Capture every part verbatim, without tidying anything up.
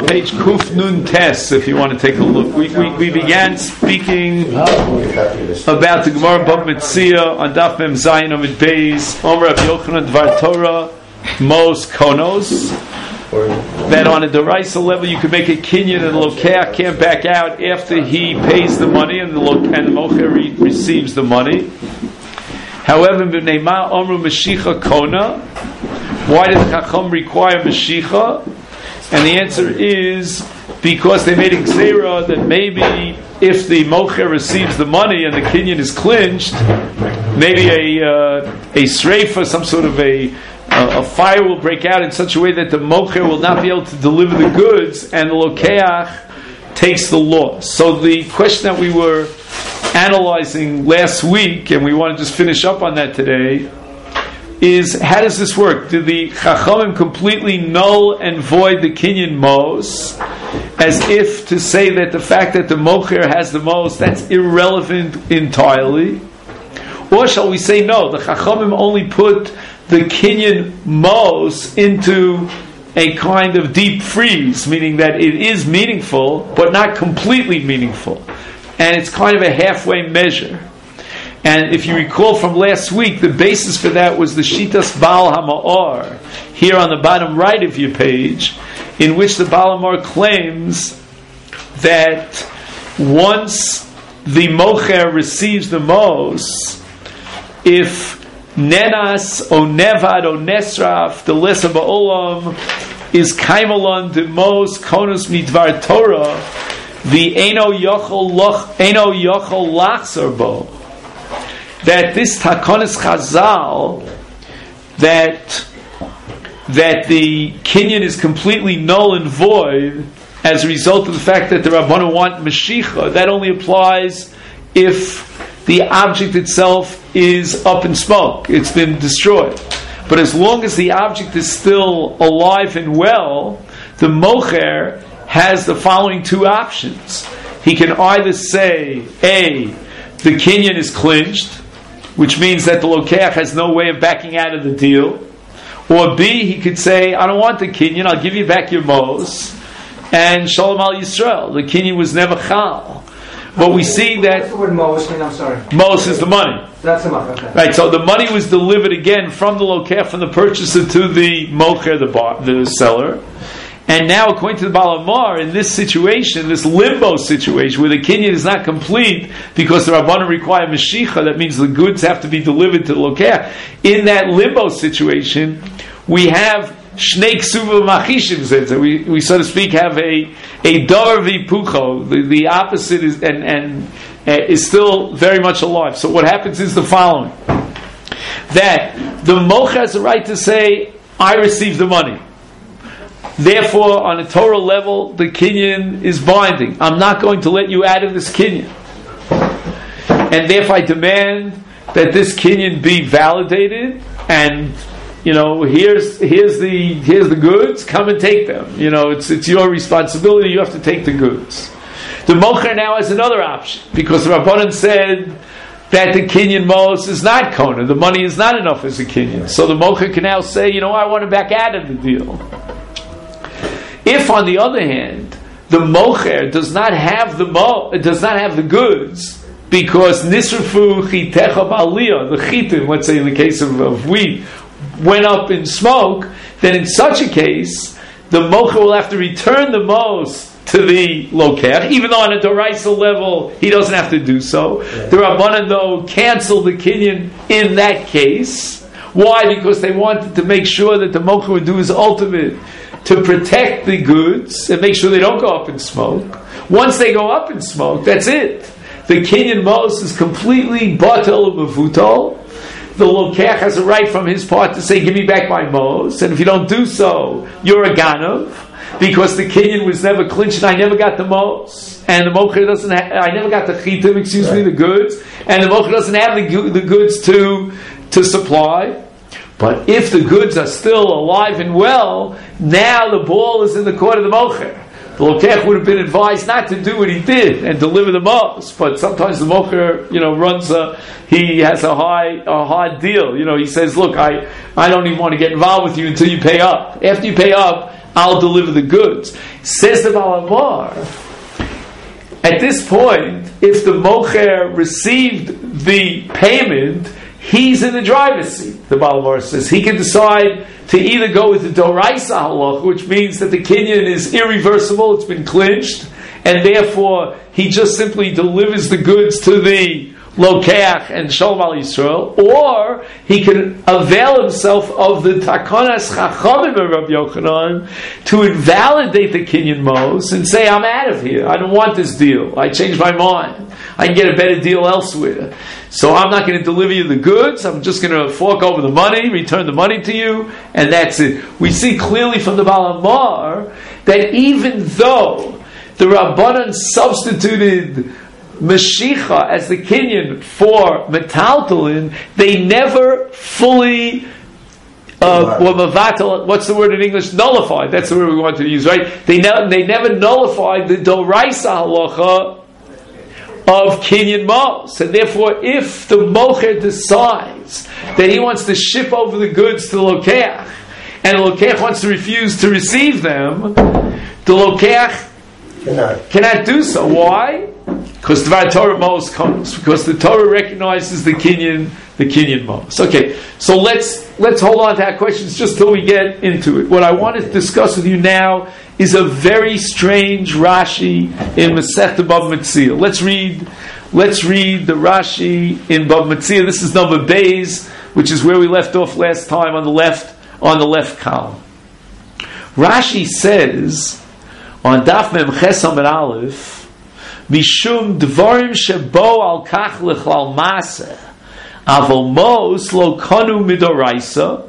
on page Kuf Nun Tes, if you want to take a look. We, we, we began speaking about the Gemara Bava Metzia on Daf Mem Zayin Amid Beis, Omer Rabbi Yochanan Dvar Torah, Mos Konos, that on a Deraisa level you could make a kinyan and the Lokeach can't back out after he pays the money and the, lo- and the Mocher re- receives the money. However, B'neima Omru Mashicha Kona, why does Chacham require Mashicha? And the answer is because they made a gzeira that maybe if the mocher receives the money and the kinyan is clinched, maybe a uh, a sreifa, some sort of a uh, a fire will break out in such a way that the mocher will not be able to deliver the goods, and the lokeach takes the loss. So the question that we were analyzing last week, and we want to just finish up on that today, is how does this work? Do the Chachamim completely null and void the Kinyan Mos, as if to say that the fact that the Mocher has the Mos, that's irrelevant entirely? Or shall we say no, the Chachamim only put the Kinyan Mos into a kind of deep freeze, meaning that it is meaningful, but not completely meaningful. And it's kind of a halfway measure. And if you recall from last week, the basis for that was the Shitas Baal HaMa'or, here on the bottom right of your page, in which the Baal HaMa'or claims that once the Mocher receives the Mos, if Nenas or Nevad or Nesraf, the Lesa Ba'olam, is Kaimalon de Mos Konus Midvar Torah, the Eno Yochel Lachzor Bo, that this Takonis Chazal, that that the Kinyan is completely null and void as a result of the fact that the Rabbanan want Mashicha, that only applies if the object itself is up in smoke, it's been destroyed. But as long as the object is still alive and well, the Mocher has the following two options. He can either say, A, the Kinyan is clinched, which means that the Lokeach has no way of backing out of the deal. Or B, he could say, I don't want the Kinyan, I'll give you back your Mos, and Shalom Al Yisrael. The Kinyan was never Chal. But we see that What's the word Mos mean? I'm sorry. Mos is the money. That's the money, okay. Right, so the money was delivered again from the Lokeach, from the purchaser to the Mocher, the, bar, the seller. And now, according to the Baal HaMa'or, in this situation, this limbo situation, where the Kinyan is not complete because the Rabbanan require Mashicha, that means the goods have to be delivered to the Lokeach. In that limbo situation, we have Shnei Ksuva Machishim, we, we, so to speak, have a a Davar Vipucho, the, the opposite is, and, and uh, is still very much alive. So what happens is the following, that the Mocher has the right to say, I received the money. Therefore, on a Torah level, the Kinyan is binding. I'm not going to let you out of this Kinyan. And therefore I demand that this Kinyan be validated, and, you know, here's here's the here's the goods, come and take them. You know, it's it's your responsibility, you have to take the goods. The Mocher now has another option, because the Rabbanan said that the Kinyan Mos is not Kona, the money is not enough as a Kinyan. So the Mocher can now say, you know, I want to back out of the deal. If, on the other hand, the Mocher does not have the mo- does not have the goods, because Nisrafu Chitecha Ba'aliyah, the Chitim, let's say in the case of, of wheat, went up in smoke, then in such a case, the Mocher will have to return the Mos to the Lokeach, even though on a Doraisa level he doesn't have to do so. Yeah. The Rabbanan, though, canceled the Kinyan in that case. Why? Because they wanted to make sure that the Mocher would do his ultimate to protect the goods and make sure they don't go up in smoke. Once they go up in smoke, that's it. The Kinyan Mos is completely batel mevutol. The Lokeach has a right from his part to say, give me back my Mos, and if you don't do so, you're a ganav, because the Kinyan was never clinched and I never got the Mos, and the Mocher doesn't have, I never got the chitim, excuse right. me, the goods, and the Mocher doesn't have the, the goods to, to supply. But if the goods are still alive and well, now the ball is in the court of the Mocher. The Lokeach would have been advised not to do what he did and deliver the Mos, but sometimes the Mocher, you know, runs a, he has a high, a hard deal. You know, he says, look, I, I don't even want to get involved with you until you pay up. After you pay up, I'll deliver the goods. Says the Baal Amar, at this point, if the mocher received the payment, he's in the driver's seat. The Baal Amar says he can decide to either go with the Doraisa Halach, which means that the kinyan is irreversible, it's been clinched, and therefore he just simply delivers the goods to the Lokeach and Shalom Al Yisrael, or he can avail himself of the Takonas Chachamim of Rabbi Yochanan to invalidate the kinyan mos and say, I'm out of here, I don't want this deal, I changed my mind, I can get a better deal elsewhere. So I'm not going to deliver you the goods, I'm just going to fork over the money, return the money to you, and that's it. We see clearly from the Baal Amar that even though the Rabbanan substituted Mashicha as the kinyan for metaltalin, they never fully uh, or mavatal, what's the word in English? Nullified. That's the word we wanted to use, right? They, ne- they never nullified the Doraisa halacha of kinyan mos. And therefore, if the mocher decides that he wants to ship over the goods to the Lokeach, and the Lokeach wants to refuse to receive them, the Lokeach cannot, cannot do so. Why? Because the Torah mos comes. Because the Torah recognizes the kinyan, the kinyan mos. Okay, so let's let's hold on to our questions just till we get into it. What I want to discuss with you now is a very strange Rashi in Masechta Bava Metzia. Let's read. Let's read the Rashi in Bava Metzia. This is number Beis, which is where we left off last time on the left on the left column. Rashi says on Daf Mem Ches Amud Aleph, Mishum dvarim shebo al kach lechlal maseh, avol mos lo kanu midoraisa,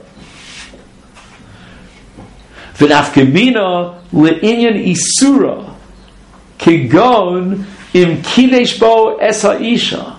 v'nafkemina le'inyan isura, kegon im kidesh bo es ha'isha.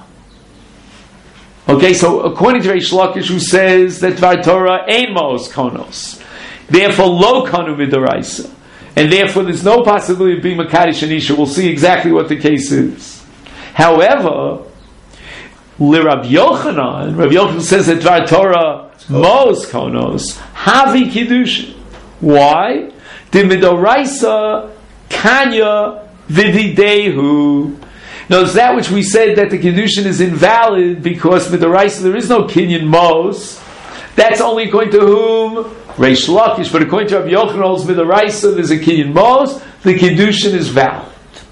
Okay, so according to Reish Lakish, who says that Dvar Torah ein mos konos, therefore lo kanu midoraisa, and therefore there's no possibility of being Makadosh and Isha. We'll see exactly what the case is. However, L'Rab Yochanan, Rabbi Yochanan says that Dvar Torah mos konos havi kiddushin. Why? The midoraisa kanya vididehu. Notice that which we said that the kiddushin is invalid because midoraisa there is no kinyan mos. That's only according to whom? Reish Lakish. But according to Rabbi Yochanan, holds midoraisa there's a kinyan mos. The kiddushin is valid.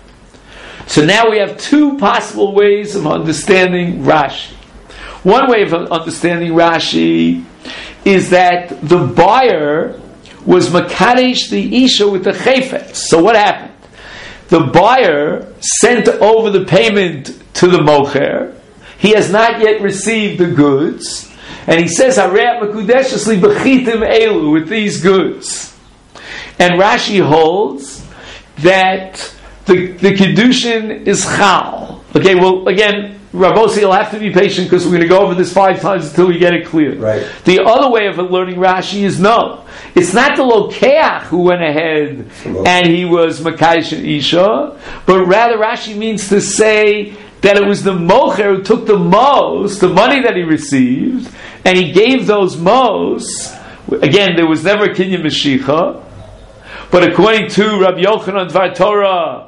So now we have two possible ways of understanding Rashi. One way of understanding Rashi is that the buyer was makadesh the isha with the chayfetz. So what happened? The buyer sent over the payment to the mocher. He has not yet received the goods. And he says, Hareat makudeshesli b'chitim elu, with these goods. And Rashi holds that the, the kiddushin is chal. Okay, well, again, Rabbosi, you'll have to be patient because we're going to go over this five times until we get it clear. Right. The other way of learning Rashi is no. It's not the Lokeach who went ahead and he was Makadosh and Isha, but rather Rashi means to say that it was the mocher who took the mos, the money that he received, and he gave those mos. Again, there was never a kinyan Mashicha, but according to Rabbi Yochanan Dvar Torah,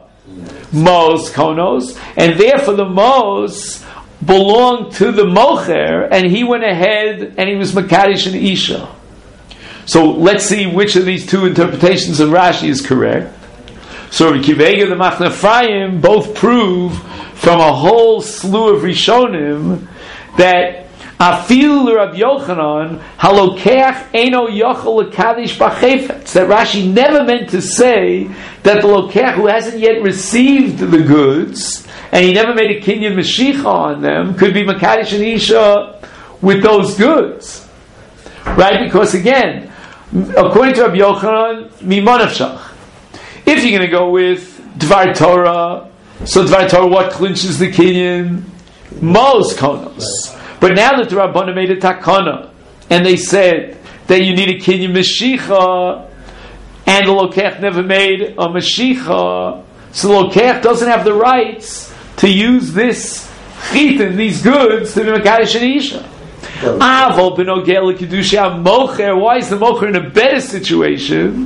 mos konos, and therefore the mos belonged to the mocher, and he went ahead and he was Makadosh and Isha. So let's see which of these two interpretations of Rashi is correct. So Rabbi Kivega the Machna Ephraim both prove from a whole slew of Rishonim that Afilu Rabbi Yochanan halokeach eino yochel lekadish b'chefetz. That Rashi never meant to say that the lokeach who hasn't yet received the goods and he never made a kinyan mashicha on them could be Makadosh and Isha with those goods, right? Because again, according to Rabbi Yochanan, mimonavshach. If you're going to go with Dvar Torah, so Dvar Torah, what clinches the kinyan? Mos konos. But now that the Rabbanan made a takana, and they said that you need a kinyan mashicha, and the Lokeach never made a mashicha, so the Lokeach doesn't have the rights to use this chitin, these goods, to be Makadosh and Isha. Why is the mocher in a better situation?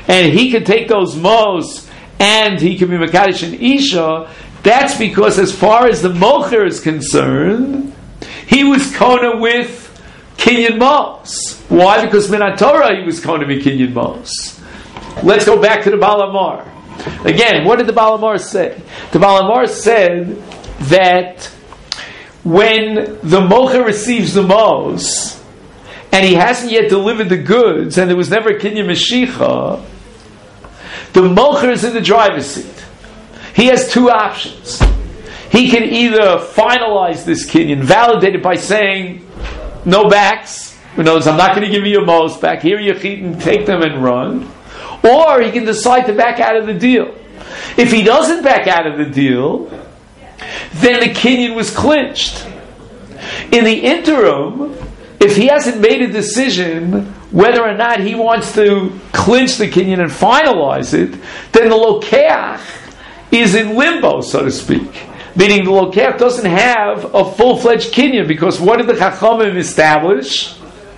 and he could take those mos and he can be Mekadesh and Isha, that's because as far as the Mocher is concerned, he was Kona with Kinyan Mos. Why? Because Min HaTorah he was Kona with Kinyan Mos. Let's go back to the Baal Amar. Again, what did the Baal Amar say? The Baal Amar said that when the Mocher receives the Mos, and he hasn't yet delivered the goods, and there was never a Kinyan Mashiach, the Mocher is in the driver's seat. He has two options. He can either finalize this Kinyan, validate it by saying, no backs, in other words, I'm not going to give you your Mos back, here you can take them and run, or he can decide to back out of the deal. If he doesn't back out of the deal, then the Kinyan was clinched. In the interim, if he hasn't made a decision whether or not he wants to clinch the Kinyan and finalize it, then the Lokeach is in limbo, so to speak. Meaning the Lokeach doesn't have a full-fledged Kinyan, because what did the Chachamim establish?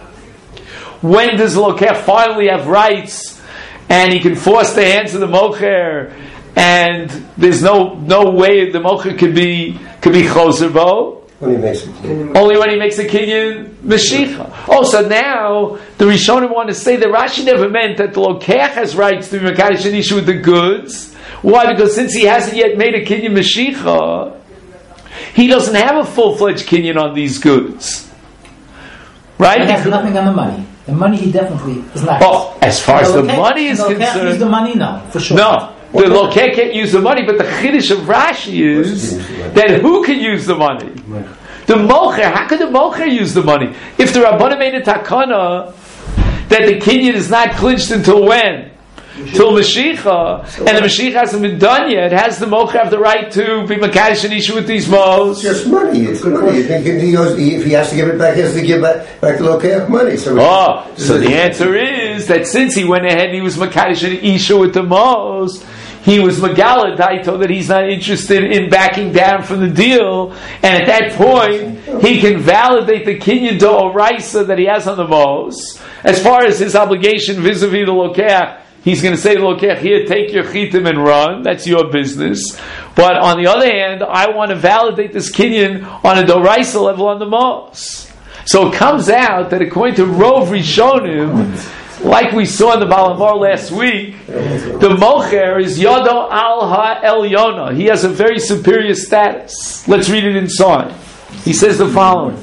When does the Lokeach finally have rights and he can force the hands of the Mocher, and there's no no way the Mocher could be could be Choser Bo? When he makes a Kinyan. Only when he makes a Kinyan Mashiach. Oh, so now the Rishonim want to say that Rashi never meant that the Lokeach has rights to be Mekadesh and Isha with the goods. Why? Because since he hasn't yet made a Kinyan Mashiach, he doesn't have a full-fledged Kinyan on these goods. Right? He has nothing on the money. The money he definitely is not. Oh, as far as the money is the concerned, use the money, no, for sure. No, the Lokeh can't use the money, but the Chiddush of Rashi is that who can use the money? The Mocher. How could the Mocher use the money? If the Rabbanan made a takana that the Kinyan is not clinched until when? Till Mashiach, and the Mashiach hasn't been done yet, has the Mocher have the right to be Mekadesh and Isha with these Mos? It's just money. It's money. You think he goes, if he has to give it back, he has to give back, back the Lokeach money. So oh, so the answer is that since he went ahead and he was Mekadesh and Isha with the Mos, he was Megala Daito that he's not interested in backing down from the deal, and at that point he can validate the Kinyan D'Oraisa that he has on the Mos. As far as his obligation vis-a-vis the Lokeach, he's going to say to Lokeach, here, take your chitim and run. That's your business. But on the other hand, I want to validate this Kinyan on a D'Oraisa level on the Mos. So it comes out that according to Rov Rishonim, like we saw in the Baal Amar last week, the Mocher is Yodo Al Ha-Elyona. He has a very superior status. Let's read it inside. He says the following.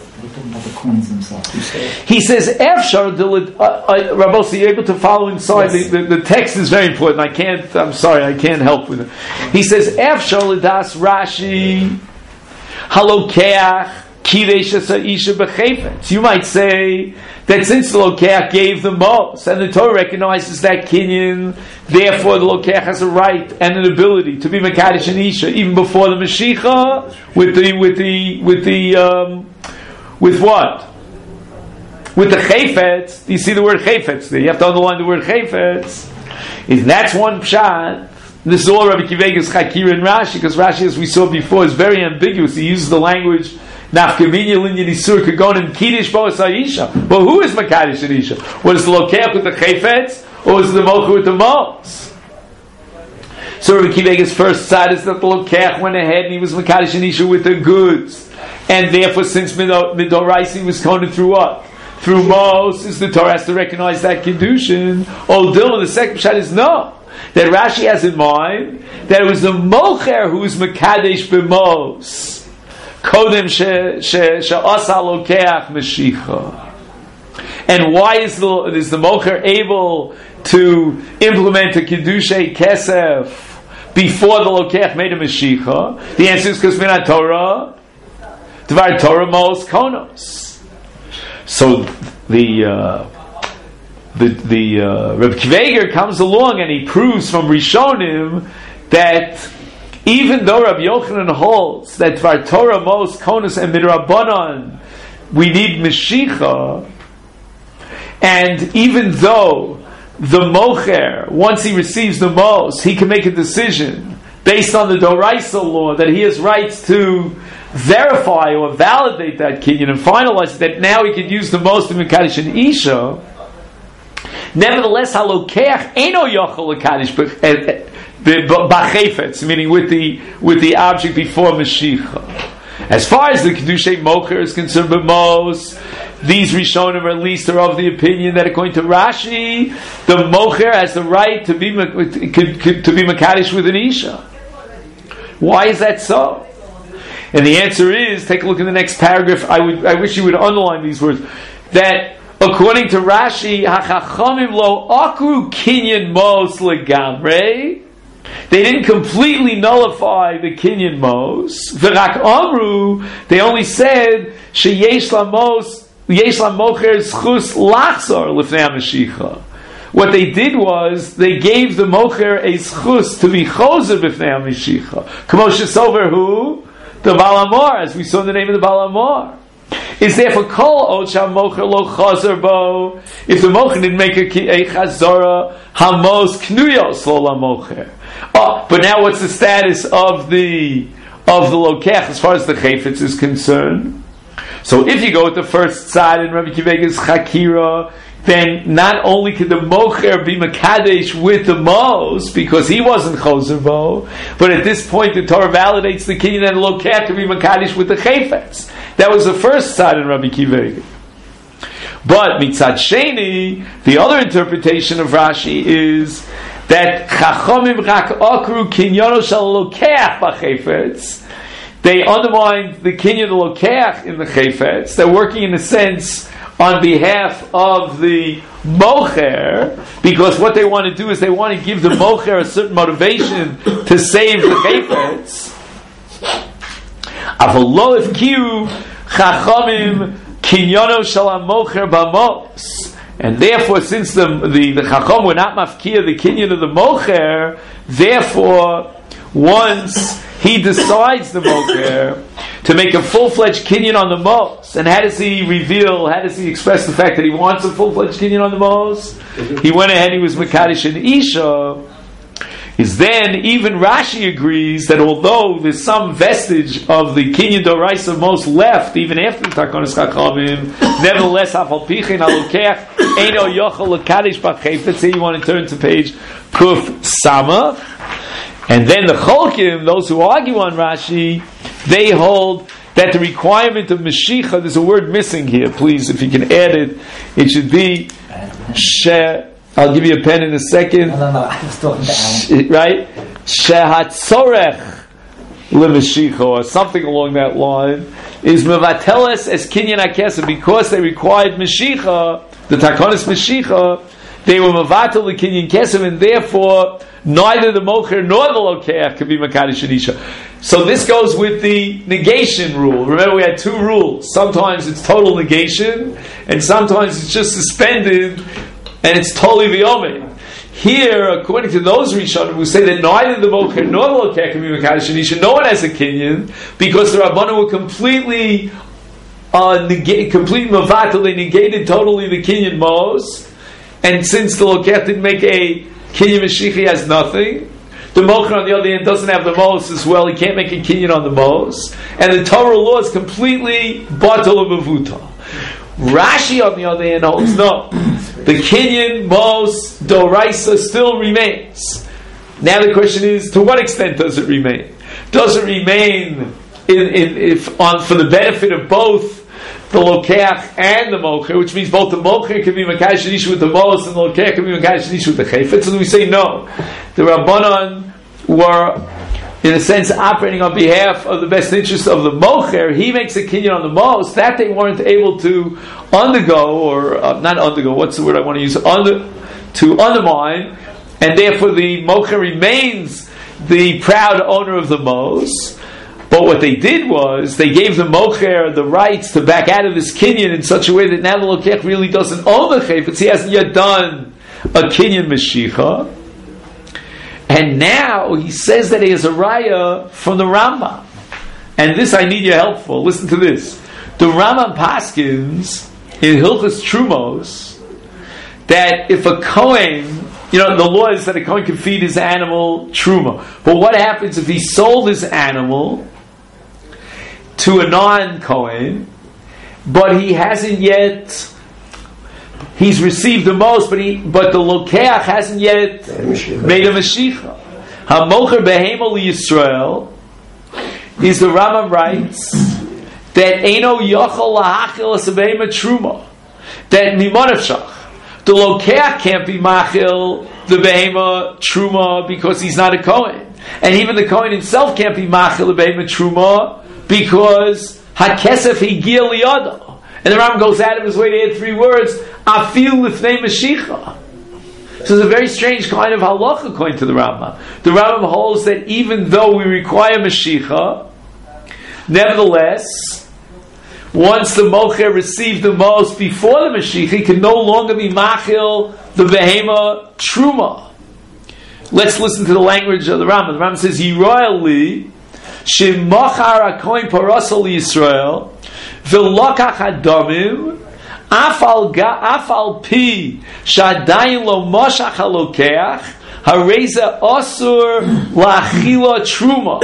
He says, Efshar, uh, uh, Rabbi, you're able to follow inside. Yes. The, the, the text is very important. I can't, I'm sorry, I can't help with it. He says, Efshar L'das Rashi Halokeach Kidesh Isha B'chefetz. You might say that since the Lokeach gave the Mos, and the Torah recognizes that Kinyan, therefore the Lokeach has a right and an ability to be Mekadesh and Isha even before the Mashiach with the with the with the um, with what? With the Chefetz. Do you see the word Chefetz there? You have to underline the word Chefetz. If that's one pshat, this is all Rabbi Kivega's Chakir and Rashi, because Rashi, as we saw before, is very ambiguous. He uses the language Nafkaminya Linyan Isur Kagonim Kiddush Boas Isha. But who is Mekadesh and Isha? Was the Lokeach with the Chefetz, or was the Mocher with the Mos? So Rabbi Kivega's first side is that the Lokeach went ahead and he was Mekadesh and Isha with the goods. And therefore, since Midoraisi was coned through what? Through Mos, is the Torah has to recognize that Kiddushin. Oh, Dilma, the second shot is no. That Rashi has in mind that it was the Mocher who was Mekadesh b'Mos. Kodem she'asa Lokeach Mashiach. And why is the, is the Mocher able to implement a Kiddushay Kesef before the Lokeach made a Mashiach? The answer is because Min HaTorah Dvar Torah Mos Konos. So the uh, the the uh, Reb Kveger comes along and he proves from Rishonim that even though Rabbi Yochanan holds that Dvar Torah Mos Konos and Midrabanan we need Mashiach, and even though the Mocher, once he receives the Mos, he can make a decision based on the Doraisa law that he has rights to verify or validate that Kinyan and finalize that now he could use the most of Mekadesh and Isha. Nevertheless, halokeach eno yochel lekadish b'chefetz, meaning with the with the object before Mashiach. As far as the kedushay mocher is concerned, b'mos, these Rishonim at least are of the opinion that according to Rashi, the mocher has the right to be to be makadosh with an isha. Why is that so? And the answer is, take a look in the next paragraph. I would, I wish you would underline these words. That according to Rashi, hachachamim lo akru kinyan mos legamrei. They didn't completely nullify the kinyan mos. V'rak amru, they only said sheyesh lamos yesh lamocher zchus lachzor lifnei HaMashiach. What they did was they gave the mocher a zchus to be chozer b'fnei HaMashiach. K'mo shesover who? The Balamor, as we saw in the name of the Balamor. Is therefore kol od mocher lo chazer bo. If the mocher didn't make a, a chazara, hamos knuyos lo lamocher. Oh, but now what's the status of the of the lokech as far as the chayfetz is concerned? So if you go with the first side in Rabbi Akiva's chakira, then not only could the mocher be makadesh with the mos because he wasn't chozer bo, but at this point the Torah validates the kinyan and lokech to be makadesh with the chayfetz. That was the first side in Rabbi Akiva. But mitzad sheni, the other interpretation of Rashi is that chachomim rak akru kinyono shel lokech b'chayfetz. They undermined the kinyan lokech in the chayfetz. They're working in a sense on behalf of the mocher, because what they want to do is they want to give the mocher a certain motivation to save the chayfetz. Avolo ifkiu chachamim kinyono shel mocher bamos, and therefore, since the the, the chacham were not mafkia the kinyan of the mocher, therefore, once he decides the mocher to make a full-fledged kinyan on the mos, and how does he reveal? How does he express the fact that he wants a full-fledged kinyan on the mos? He went ahead. He was mekadosh and isha. Is then even Rashi agrees that although there's some vestige of the kinyan doraisa mos left even after the takonos chachamim, nevertheless afal pichin alokech eino yochel lekadosh b'chayfetz. You want to turn to page Kuf Samach, and then the Cholkim, those who argue on Rashi, they hold that the requirement of Mashiach, there's a word missing here. Please, if you can add it, it should be she. I'll give you a pen in a second. No, no, no. I was talking to Alan. Right? Shehatzorech leMashiach, or something along that line, is mevateles es kinyan hakesef, because they required Mashiach, the takonis Mashiach, they were mevatel the kinyan kesef, and therefore neither the mocher nor the lokeach could be makadosh and isha. So this goes with the negation rule. Remember, we had two rules. Sometimes it's total negation, and sometimes it's just suspended, and it's totally v'yomed. Here, according to those Rishonim who say that neither the mocher nor the lokeach can be makadosh and isha, no one has a kinyan, because the Rabbanan were completely uh, neg- complete mevatel, they negated totally the kinyan mos, and since the lokeach didn't make a kinyan Mashiach, he has nothing. The mocher, on the other hand, doesn't have the mos as well. He can't make a kinyan on the mos. And the Torah law is completely batal of avuta. Rashi, on the other hand, holds no. The kinyan mos doraisa still remains. Now the question is, to what extent does it remain? Does it remain in, in, if on for the benefit of both the lokeach and the mocher, which means both the mocher can be makadosh and isha with the mos, and the lokeach can be makadosh and isha with the chayfetz? So we say no. The Rabbanan were, in a sense, operating on behalf of the best interest of the mocher. He makes a kinyan on the mos that they weren't able to undergo, or uh, not undergo. What's the word I want to use? Under to undermine, and therefore the mocher remains the proud owner of the mos. But what they did was, they gave the mocher the rights to back out of this kinyan in such a way that now the lokeach really doesn't own the chayfetz. He hasn't yet done a kinyan Mashiach. And now he says that he has a raya from the Rambam. And this I need your help for. Listen to this. The Rambam paskins in Hilchos Trumos that if a Kohen, you know, the law is that a Kohen can feed his animal truma. But what happens if he sold his animal to a non-Kohen, but he hasn't yet he's received the most, but he but the lokeach hasn't yet made a mashicha. Hamocher behema Yisrael is the Rambam writes that Eino Yochel Lahachil as a behema truma, that Nimonavshach, the lokeach can't be machil the behema truma because he's not a Kohen, and even the Kohen himself can't be machil the behema truma because hakesef higia liyado. And the Rambam goes out of his way to add three words, afil lifnei mashicha. So it's a very strange kind of halacha according to the Rambam. The Rambam holds that even though we require mashicha, nevertheless, once the mocher received the most before the mashicha, he can no longer be machil the behema truma. Let's listen to the language of the Rambam. The Rambam says, Yiroyali shemachar hakohen parasol Yisrael v'lokach hadomim afal ga afal pi shadayin lo moshach halokeach hareza osur lachila truma.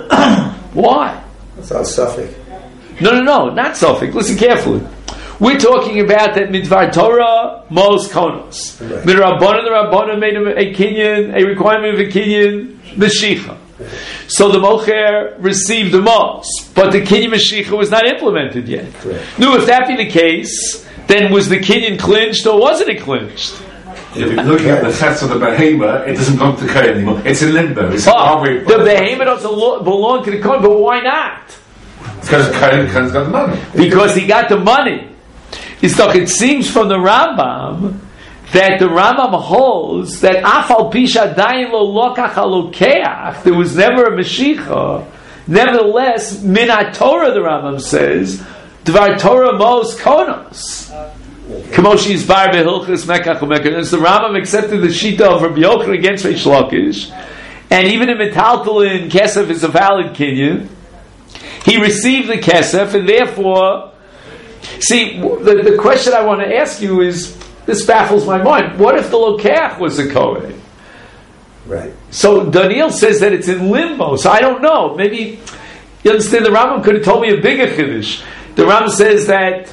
Why? That sounds suffix. No, no, no, not suffix. Listen carefully. We're talking about that midvar Torah mos konos. Midrabanan, the Rabbanan made a, a kinyan, a requirement of a kinyan mashicha. So the mocher received the most, but the kinyan mashicha was not implemented yet. No, if that be the case, then was the kinyan clinched or wasn't it clinched? If you're looking at the sets of the behemoth, it doesn't belong to the Kohen anymore. It's in limbo. It's oh, the behemoth doesn't belong to the Kohen, but why not? It's because the Kohen's got the money. Because he got the money. It's like it seems from the Rambam that the Rambam holds that afal pisha dayin lo lokach halokeach, there was never a mashicha. Nevertheless, min Torah, the Rambam says, dvar Torah mos konos. Kamoshi is bar behilchus mekach umekach. The Rambam accepted the shita of Rabbi Yochanan against Reish Lakish, and even in metaltalin kesef is a valid kinyan. He received the kesef, and therefore, see, the, the question I want to ask you is, this baffles my mind. What if the lokeach was a Kohen? Right. So Daniel says that it's in limbo. So I don't know. Maybe you understand. The Rambam could have told me a bigger chiddush. The Rambam says that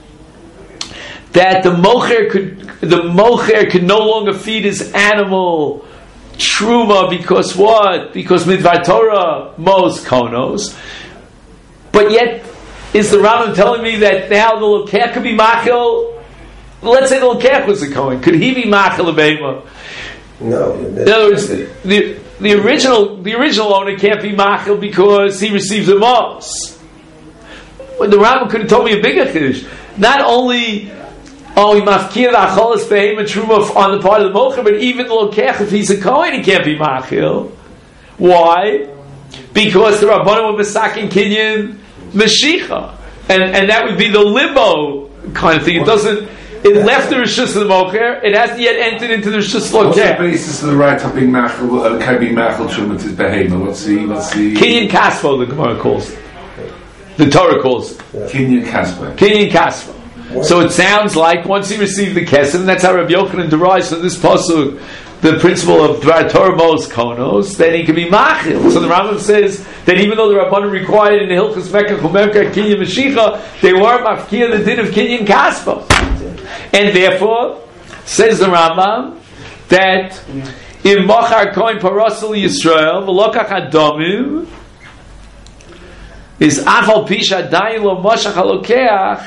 that the mocher could the mocher could no longer feed his animal truma because what? Because midvar Torah mos konos. But yet, is the Rambam telling me that now the lokeach could be machil? Let's say the lokeach was a Kohen. Could he be machil a behema? No. In other words, the, the the original the original owner can't be machil because he received the most. When the Rambam could have told me a bigger chiddush. Not only oh he mafkir the acholas behema truma on the part of the mocher, but even the lokeach, if he's a Kohen, he can't be machil. Why? Because the Rabbanan were mesakin kinyan mashicha, and and that would be the limbo kind of thing. It doesn't. It left the rishus of the mocher. It hasn't yet entered into the rishus lokeach. What's the basis of the right of being machal? Uh, can be machal truma to behema? What's the what's the kinyan kaspo? The Gemara calls it. The Torah calls it kinyan kaspa. Kinyan kaspo. So it sounds like once he received the kesef, and that's how Rabbi Yochanan derives from this pasuk the principle of Dvar Torah mos konos, then he can be machil. So the Rambam says that even though the Rabbanan required in the Hilchos Mekach Umemkach Kinyan Mashicha, they weren't mafkir the din of Kinyan Kaspa. And therefore, says the Rambam, that im machar kohen parasol Yisrael v'lokach adomim is afal pisha dayin lo moshach halokeach.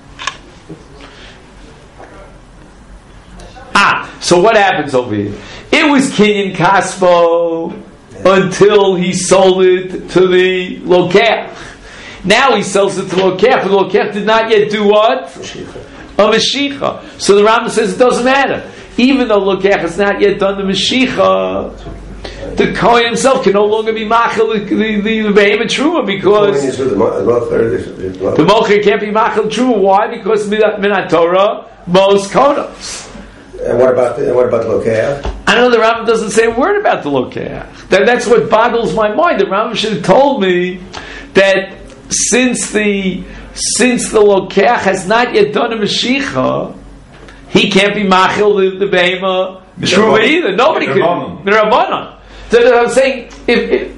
Ah, so what happens over here? It was Kinyan Kaspo until he sold it to the lokeach. Now he sells it to the lokeach, but the lokeach did not yet do what? A Mashicha. So the Rambam says it doesn't matter. Even though lokeach has not yet done the Mashicha, the Kohen himself can no longer be Machel the, the, the, the Behemoth Truma because the Mocher can't be Machel Truma. Why? Because Minat Torah mos konos. And what about the, and what about the lokeach? I know the Rambam doesn't say a word about the lokeach. That, that's what boggles my mind. The Rambam should have told me that since the since the lokeach has not yet done a Mashicha, he can't be machil the, the behema truma either. Nobody can. Mirabbanan. So I'm saying, if, if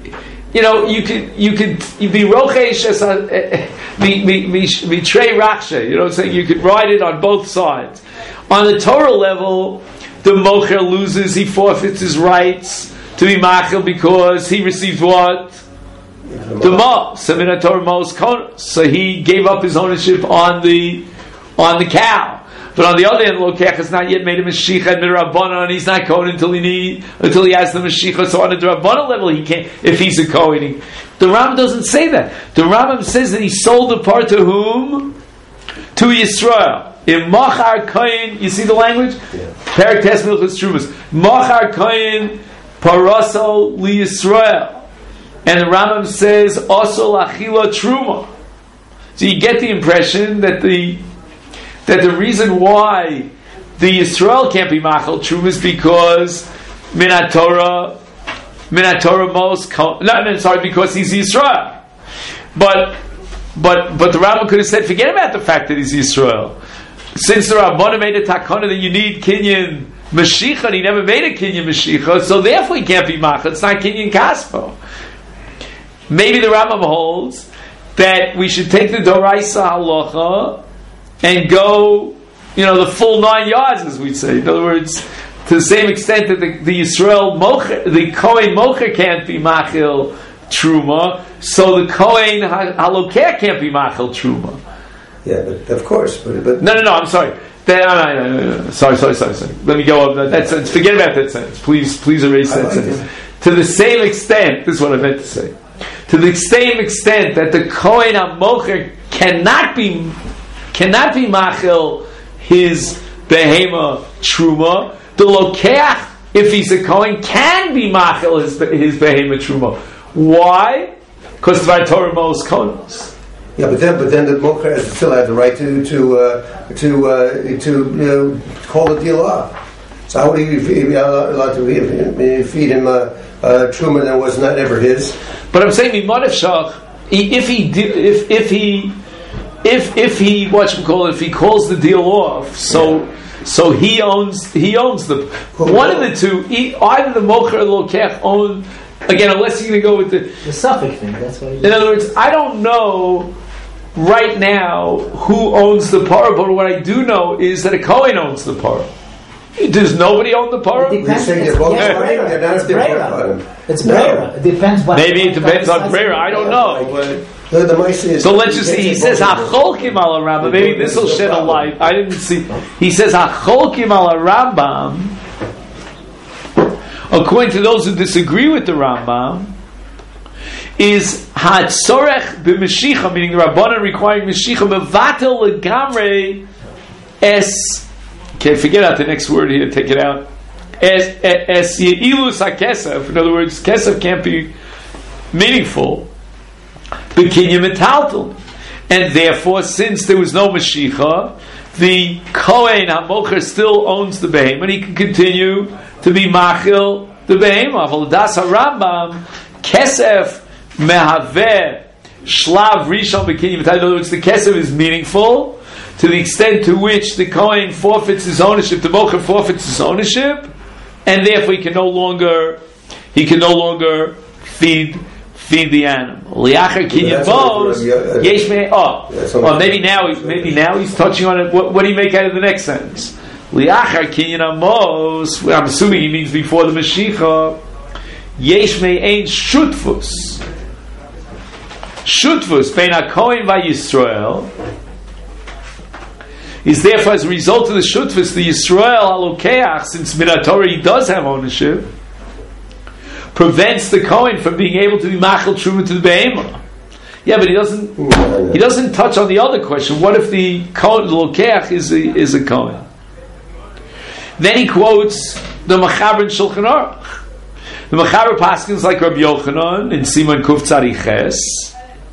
you know, you could you could you be rochesh as a be trey raksha. You know what I'm saying? You could ride it on both sides. On the Torah level, the mocher loses; he forfeits his rights to be machil because he received what? The ma. Semina Torah mos konos. So he gave up his ownership on the on the cow. But on the other hand, Lokech has not yet made a Mashiach and Mirabana, and he's not Kohen until he need, until he has the Mashiach. So on a Drabbana level, he can't, if he's a Kohen. The Rambam doesn't say that. The Rambam says that he sold the part to whom? To Yisrael. In Machar Kohen, you see the language? Perak Tes Milchus Trumas. Machar Kohen Paraso Li Yisrael. And the Rambam says, Osol Achila Truma. So you get the impression that the that the reason why the Yisrael can't be machal truma is because Minat Torah, Minat Torah mos. No, no, sorry, because he's Yisrael. But but but the Rambam could have said, forget about the fact that he's Yisrael. Since the Rabbana made a takana that you need kinyan Mashiach, and he never made a kinyan Mashiach, so therefore he can't be machal. It's not kinyan kaspo. Maybe the Rambam holds that we should take the Doraisa halacha and go, you know, the full nine yards, as we'd say. In other words, to the same extent that the, the Yisrael mocher, the Kohen mocher can't be machil truma, so the Kohen halokeh can't be machil truma. Yeah, but of course, but, but no, no, no. I'm sorry. That, no, no, no, no, no. Sorry, sorry, sorry, sorry. Let me go up that sentence. Forget about that sentence. Please, please erase that like sentence. It. To the same extent, this is what I meant to say. To the same extent that the Kohen mocher cannot be cannot be machil his behema truma, the lokeach, if he's a Kohen, can be machil his, his behema truma. Why? Because the Torah mos konos. Yeah, but then, but then the mocher still have the right to to uh, to uh, to you know, call the deal off. So how would he be allowed to feed him uh, uh, truma that was not ever his? But I'm saying if he did, if if he if if he what you call it, if he calls the deal off, so yeah. so he owns he owns the cool. one of the two. Either the mocher or the lokech own. Again, unless you're going to go with the the suffix thing. That's what. In other words, I don't know right now who owns the parah, but what I do know is that a Kohen owns the parah. Does nobody own the parah? You're saying they're both they're not Brera. It's Brera. It depends what. Maybe it depends on Brera. I don't know. But the, the is, so let's just see. He says Hacholkim al Rambam. Maybe this will shed a light. I didn't see. He says Hacholkim al Rambam. According to those who disagree with the Rambam, is Hatzorech b'Mashicha, meaning the Rabbanan requiring Mashicha mevatel legamrei es. Okay, forget out the next word here. Take it out. Es es yeilus hakesef. In other words, kesef can't be meaningful. B'kinyam metaltel, and therefore, since there was no Mashicha, the Kohen HaMocher still owns the behemoth, and he can continue to be machil the behemoth. Das HaRambam kesef mehaveh shlav rishon b'kinyam metaltel. In other words, the kesef is meaningful to the extent to which the Kohen forfeits his ownership, the Mocher forfeits his ownership, and therefore he can no longer he can no longer feed feed the animal. Liachar kinyan bos yesh me. Oh, oh, maybe now maybe now he's touching on it. What, what do you make out of the next sentence? Liachar kinyan amos. I'm assuming he means before the Mashiach. Yesh me ein shutfus. Shutfus bein haKohen va'Yisrael. Is therefore as a result of the shutfus, the Yisrael halokeach, since Minat Torah he does have ownership, prevents the Kohen from being able to be machal truma to the behemoth. Yeah, but he doesn't. He doesn't touch on the other question. What if the Kohen, the lokeach, is a, is a Kohen? Then he quotes the Machaber in Shulchan Aruch. The Machaber paskins like Rabbi Yochanan in Siman Kuf Tzadi Ches,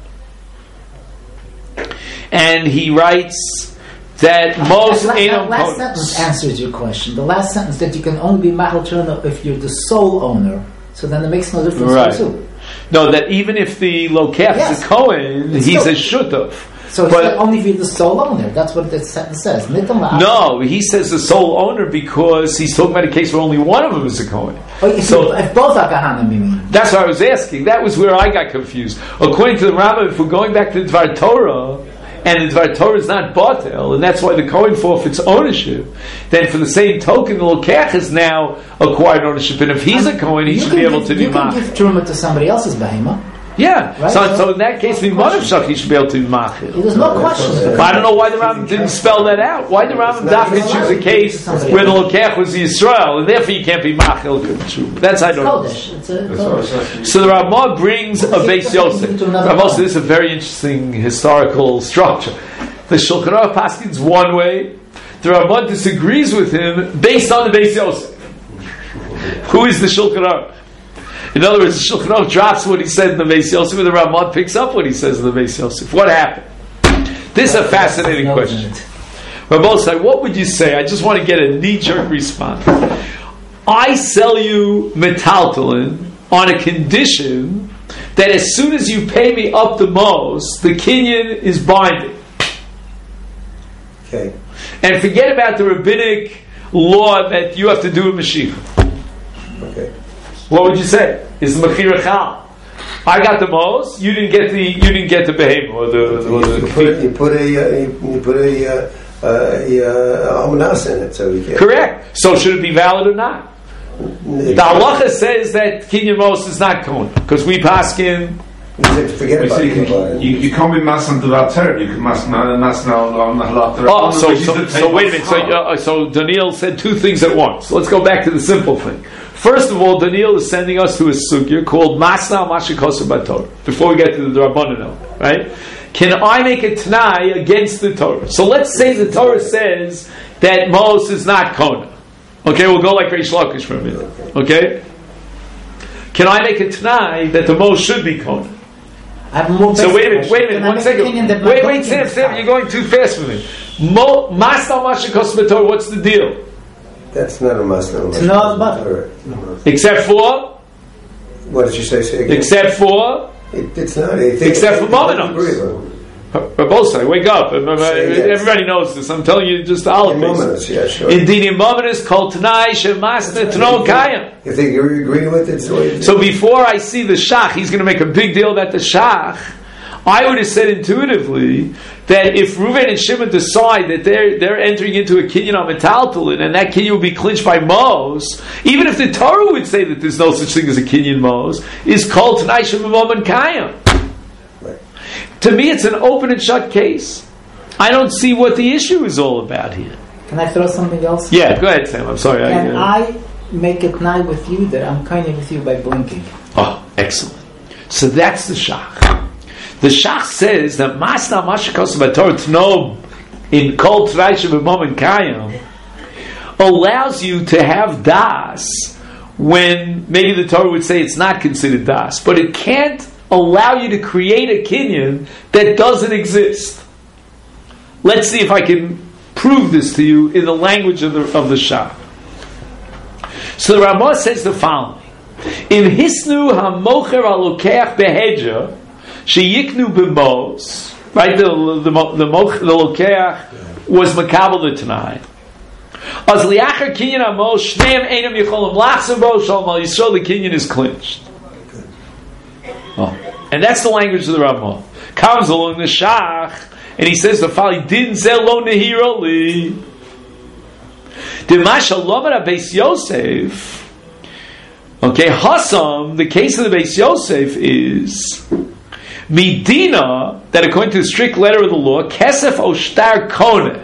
and he writes that most that, that last sentence answers your question. The last sentence that you can only be machal truma if you're the sole owner. So then it makes no difference right. too. No, that even if the lokech yes. is a Kohen, it's he's still, a shutuf. So it's But- not only for the sole owner. That's what the sentence says. Nitam la'achar. No, he says the sole owner because he's talking about a case where only one of them is a Kohen. Oh, if, So- if both are kahanim, you mean? That's what I was asking. That was where I got confused. According to the Rambam, if we're going back to the Dvar Torah, and the Dvar Torah is not batel, and that's why the Kohen forfeits ownership, then for the same token, the Lokech has now acquired ownership, and if he's a Kohen, he You should can be able give, to You do can mach. give truma to somebody else's behema. Yeah. Right? So, so in that case, the Manav Shach, he should be able to do mach. There's no question. But I don't know why the Rambam didn't spell that out. Why the Rambam Dafka choose a case where the Lokech was the Yisrael, and therefore you can't be machil. That's I don't know. Kodesh. It's a Kodesh. So the Ramah brings a Beis Yosef. Ramah says this is a very interesting historical structure. The Shulchan Aruch paskins one way. The Ramah disagrees with him based on the Beis Yosef. Who is the Shulchan Aruch? In other words, the Shulchan Aruch drops what he said in the Beis Yosef, and the Ramah picks up what he says in the Beis Yosef. What happened? This is a fascinating question. Ramah said, what would you say? I just want to get a knee-jerk response. I sell you metaltalin on a condition that as soon as you pay me up the most, the kinyan is binding. Okay. And forget about the rabbinic law that you have to do a Mashiach. Okay. What would you say? Is the Mechira Chal? I got the most. You didn't get the. You didn't get the behemoth or the. Or the You put a, you put a, uh, you put a, uh, uh, a almanas in it, so you can't. Correct. So should it be valid or not? The halacha says that kinyan mos is not kohen because we paskin. Forget You, about see, it. you, you can't be mass on the Torah. You can mass now, mass now on the halach. Oh, so so, so wait a minute. So uh, so Daniel said two things at once. Let's go back to the simple thing. First of all, Daniel is sending us to a sugya called Masna Mashikosa Batorah. Before we get to the Rabbanan, right? Can I make a t'nai against the Torah? So let's say the Torah says that Mos is not Kona. Okay, we'll go like Reish Lakish for a minute. Okay? Can I make a t'nai that the Mos should be Kona? I have more So wait a minute, basic wait a question. minute, Can I one make second. opinion that my Wait, wait, opinion Sam, is Sam, fine? you're going too fast for me. Mo, Masna Mashikosa Batorah, what's the deal? That's not a masna. It's not a masna. Except for? What did you say? Say again. Except for? It, it's not. I think Except for I Mominos. agree with him. Rabosai, wake up. Say yes. Everybody knows this. I'm telling you just the olive Mominos, yeah, sure. In Dinim Mominos, Kol Tanai, Shemasna, Tno Kayam. If they agree agree with it, it's the way it is. So before I see the Shach, he's going to make a big deal about the Shach. I would have said intuitively that if Reuven and Shimon decide that they're they're entering into a kinyan on metaltalin and that kinyan will be clinched by Mos, even if the Torah would say that there's no such thing as a kinyan Mos, is called Tanai Shemamom and Kayam. Right. To me, it's an open and shut case. I don't see what the issue is all about here. Can I throw something else? Yeah, go ahead, Sam. I'm sorry. Can I, uh, I make a t'nai with you that I'm kind of with you by blinking? oh, excellent. So that's the Shach. The Shach says that Masna Mashikos Batorah Tno in Kol Traisha B'Mom and Kayam allows you to have das when maybe the Torah would say it's not considered das, but it can't allow you to create a kinyan that doesn't exist. Let's see if I can prove this to you in the language of the of the Shach. So the Ramah says the following: In Hisnu Hamocher Alokeach Behedja Sheyiknu B'Mos, right? The the the, moch, the Lokeach was makabel the Tanai. As liacher kinyan amos shneim einam yicholim lachzor bo shalom al Yisrael. The kinyan is clinched. Oh, and that's the language of the Ramah. Comes along the Shach, and he says the following: Din zelo nehiro li. Dimashal lomar Beis Yosef. Okay, Hassam. The case of the Beis Yosef is Medina, that according to the strict letter of the law, Kesef Oshtar Kone.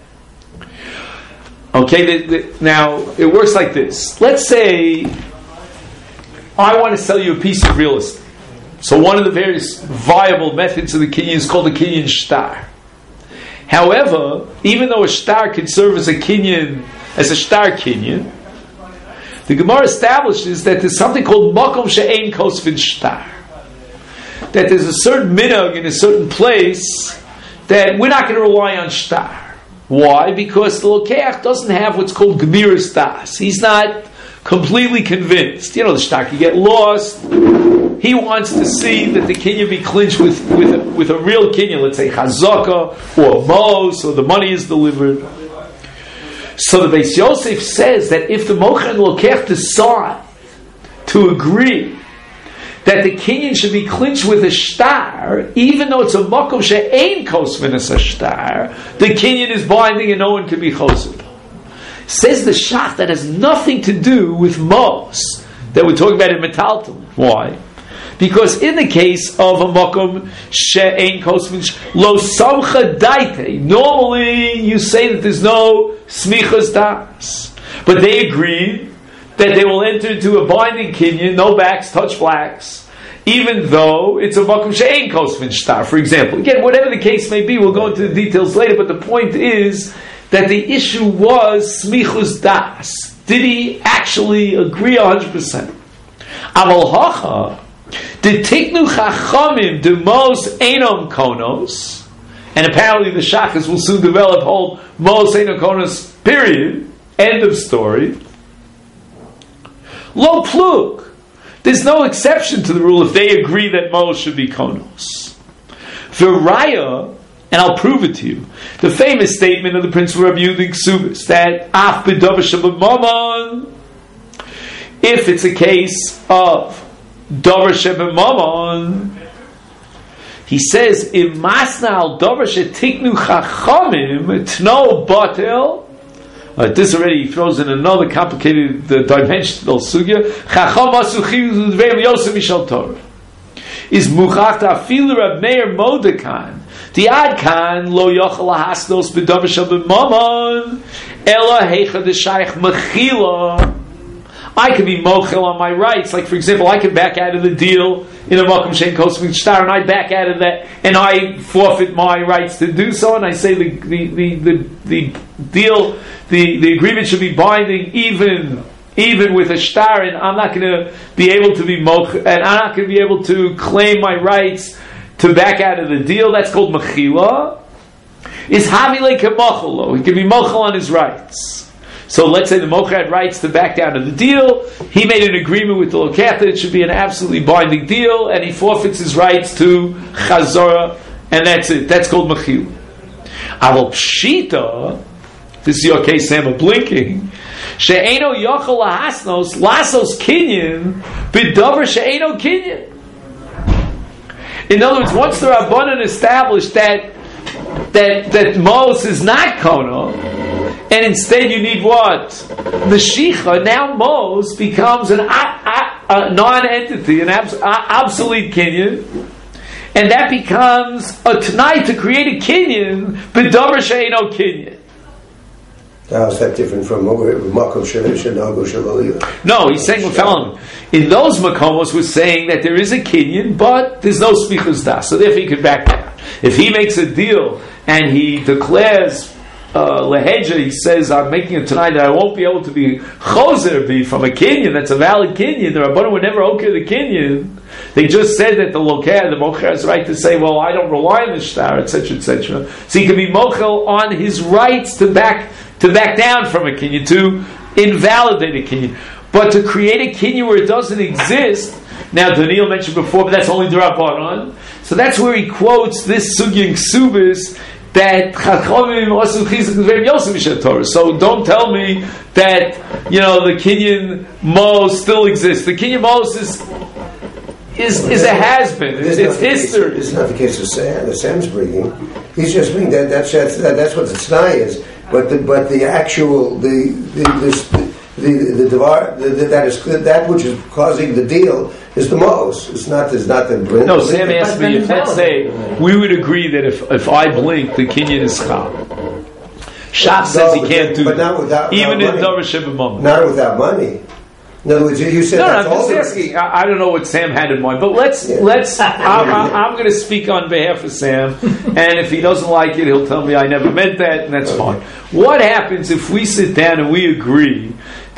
Okay, the, the, now it works like this. Let's say I want to sell you a piece of real estate. So one of the various viable methods of the kinyan is called a kinyan shtar. However, even though a shtar can serve as a kinyan, as a shtar kinyan, the Gemara establishes that there's something called makom she'ein kosvin shtar. That there's a certain minhag in a certain place that we're not going to rely on shtar. Why? Because the Lokeach doesn't have what's called gemiras das. He's not completely convinced. You know, the shtar can get lost. He wants to see that the kinyan be clinched with, with, a, with a real kinyan, let's say chazaka or mos, so the money is delivered. So the Beis Yosef says that if the mocher and lokech decide to agree that the kinyan should be clinched with a shtar, even though it's a makom she'ein kosvin as a shtar, the kinyan is binding and no one can be chosed. Says the Shach that has nothing to do with mos that we're talking about in Metalton. Why? Because in the case of a makom she'ein kosvin lo samcha daite, normally you say that there's no smichas das, but they agreed that they will enter into a binding kinyan, no backs, touch blacks, even though it's a makom she'ein kosvin shtar, for example. Again, whatever the case may be, we'll go into the details later, but the point is that the issue was smichus das. Did he actually agree one hundred percent? Aval hacha, the tiknu chachamim de mos enom konos, and apparently the shachas will soon develop whole mos enom konos, period, end of story. Lo plug. There's no exception to the rule if they agree that mos should be konos. V'raya, and I'll prove it to you. The famous statement of the Principal Rabbi Yehuda Ksubis that af b'davar sheb'mamon, if it's a case of davar sheb'mamon, he says imasna al davar shetiknu chachamim tno batel. Uh, this already throws in another complicated uh, dimensional sugya. Chacham asuchi v'em yosef mishal Torah is muchach afilu Rab Meir Modekan. The adkan lo yochel lahasnos b'davar sheb'mamon ela heicha d'shayich mechila. I can be mochel on my rights. Like for example, I can back out of the deal in a makom she'ein kosvin shtar, and I back out of that, and I forfeit my rights to do so. And I say the the the the, the deal, the, the agreement should be binding, even even with a shtar, and I'm not going to be able to be mochel, and I'm not going to be able to claim my rights to back out of the deal. That's called mechila. Is havile kemochelo. He can be mochel on his rights. So let's say the mocher had rights to back down to the deal. He made an agreement with the lokech that it should be an absolutely binding deal, and he forfeits his rights to chazara, and that's it. That's called mechila. Aval pshita. This is your case, Sam, of blinking. She'eno yochel lahasnos lasos kinyan b'davar she'eno kinyan. In other words, once the Rabbanan established that that that mos is not kono, and instead you need what? Meshicha. Now mos becomes an a, a, a non-entity, an abs, a, obsolete kinyan, and that becomes a t'nai to create a kinyan b'davar she'eno kinyan. How is that different from makom shenago shalaliya? No, he's saying, well, in those makomos, we're saying that there is a kinyan, but there's no smichus das, so therefore he could back down. If he makes a deal and he declares uh, leheja, he says, I'm making it tonight that I won't be able to be choser, be from a kinyan, that's a valid kinyan. The Rabbanan would never okay the kinyan. They just said that the lokeh, the mocher, has the right to say, well, I don't rely on the shtar, et cetera, et cetera. So he can be mochel on his rights to back to back down from a kinyan, to invalidate a kinyan. But to create a kinyan where it doesn't exist, now Daniel mentioned before, but that's only D'Rabbanan. So that's where he quotes this sugya in Ksubis, that Chachamim also chizuk v'em yosef mishal Torah. So don't tell me that, you know, the kinyan mos still exists. The kinyan mos is is, is a has-been. It's, it's history. This is not the case of Sam. The Sam's bringing. He's just bringing that. That's that's, that's what the t'nai is. But the but the actual the the this, the the, the, devar, the, the that is that which is causing the deal is the mos. It's not. It's not the. No, Sam asked me if, let's say, we would agree that if if I blink, the kinyan is chal. Shach says he can't do but that, not without, even without in davar sheb'mamon. Not without money. In other words, you said no, that's no, I'm all just asking. I, I don't know what Sam had in mind, but let's yeah. let's. I, I, I'm going to speak on behalf of Sam, and if he doesn't like it, he'll tell me I never meant that, and that's okay. Fine. What happens if we sit down and we agree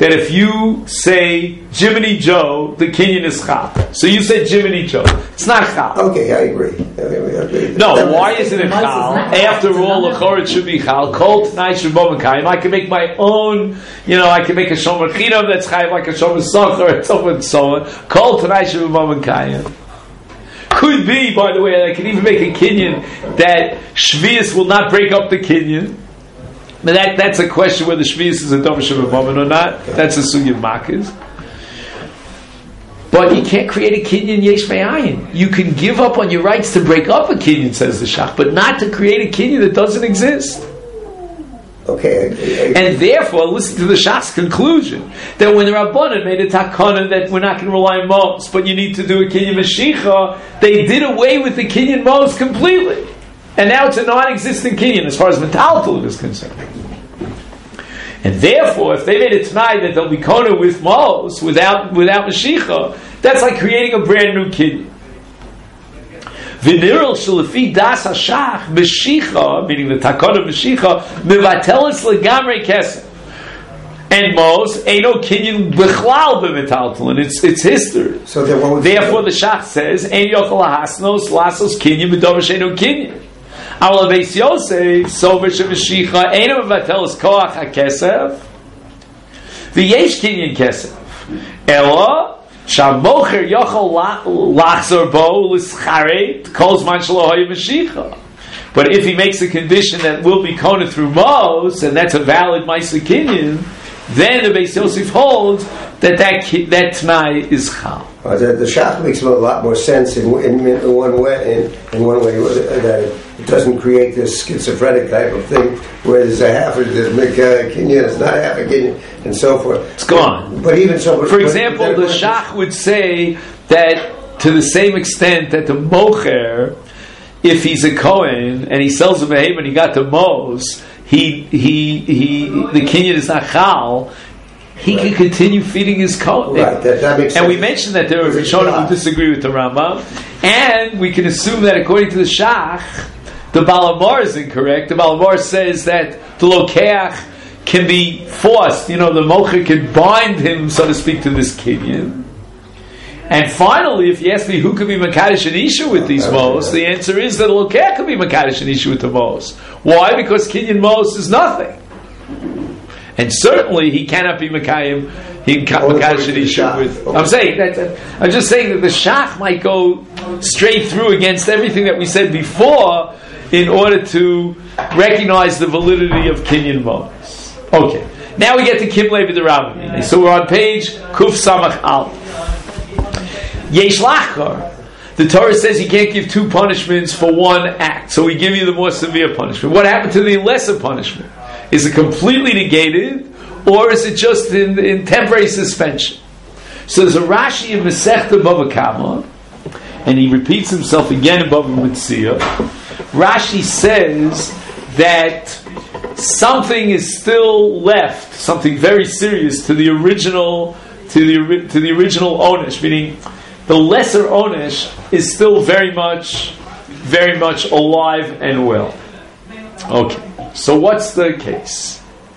that if you say Jiminy Joe, the Kinyan is Chal. So you said Jiminy Joe. It's not Chal. Okay, I agree. I agree. No, That- why isn't it Chal? After all, L'chor, it should be Chal. Kol T'nai Shebom Kayim. I can make my own, you know, I can make a Shomer Chinav that's Chayim, like a Shomer Socher, and so on and so on. Kol T'nai Shebom Kayim. Could be, by the way, I can even make a Kinyan that Shvius will not break up the Kinyan. But that, that's a question whether Shvius is a Dom Shebom or not. That's a Sugya Makkis. But you can't create a Kinyan Yesh Me'ayin. You can give up on your rights to break up a Kinyan, says the Shach, but not to create a Kinyan that doesn't exist. Okay. I, I, And therefore, listen to the Shach's conclusion, that when the Rabbanan made a takana that we're not going to rely on Mos, but you need to do a Kinyan Mashiach, they did away with the Kinyan Mos completely. And now it's a non-existent Kinyan as far as Metaltal is concerned. And therefore, if they made it tonight that they'll be kona with Mos, without without Mashiach, that's like creating a brand new Kinyan. V'nirul shelefi das hashach Mashiach, meaning the takana Mashiach, mevatelis legamrei kesef. And Mos ain't no Kinyan b'chlal b'metaltal, and it's it's history. so then what would Therefore, the Shach says, "Ein yochel lahasnos lasos Kinyan b'dover she'eino Kinyan." Our Beis Yosef, so v'shemeshicha ein mevatelis koach hakesef, v'yesh Kinyan kesef, ela shamocher yochel lachzor bo l'scharet kol zman shelo haya Mashiach. But if he makes a condition that will be kona through Mos, and that's a valid Ma'aser Kinyan, then the Beis Yosef holds that that, ki- that T'nai is Chal. Uh, the, the Shach makes a lot more sense in, in, in one way. In, in one way, that it doesn't create this schizophrenic type of thing where there's a half of this uh, Kinyan, it's not half a Kinyan, and so forth. It's gone. But, but even so, For but, example, but, the Shach would say that to the same extent that the Mocher, if he's a Kohen and he sells a behemoth and he got the Mos, he he he the Kinyan is not Chal. He can continue feeding his Kohen. Right, that, that makes sense. And we mentioned that there are Rishonim who disagree with the Rambam, and we can assume that according to the Shach, the Balamar is incorrect. The Balamar says that the Lokeach can be forced. You know, the Mocher can bind him, so to speak, to this Kinyan. And finally, if you ask me who could be Makadosh and Isha with these Mos, the answer is that Lokeach could be Makadosh and Isha with the Mos. Why? Because Kinyan Mos is nothing. And certainly he cannot be Mekayim, he can Makadosh and Isha with. I'm saying that, I'm just saying that the Shach might go straight through against everything that we said before in order to recognize the validity of Kinyan Mos. Okay. Now we get to Kim Levi the Rabbani. So we're on page Kuf Samach Al. Yesh Lachar. The Torah says you can't give two punishments for one act, so we give you the more severe punishment. What happened to the lesser punishment? Is it completely negated, or is it just in, in temporary suspension? So there's a Rashi in Masechta Bava Kama, and he repeats himself again in Bava Metzia. Rashi says that something is still left, something very serious to the original, to the to the original onesh, meaning the lesser onesh is still very much, very much alive and well. Okay, so what's the case?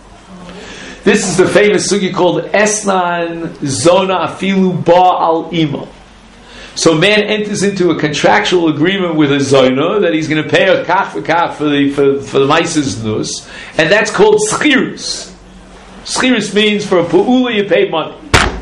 This is the famous sugi called Esnan Zona Afilu Ba Al Imo. So man enters into a contractual agreement with a Zona that he's going to pay a kach for kach for the for, for the Maises Nus, and that's called Schirus. Schirus means for a Pu'ula you pay money.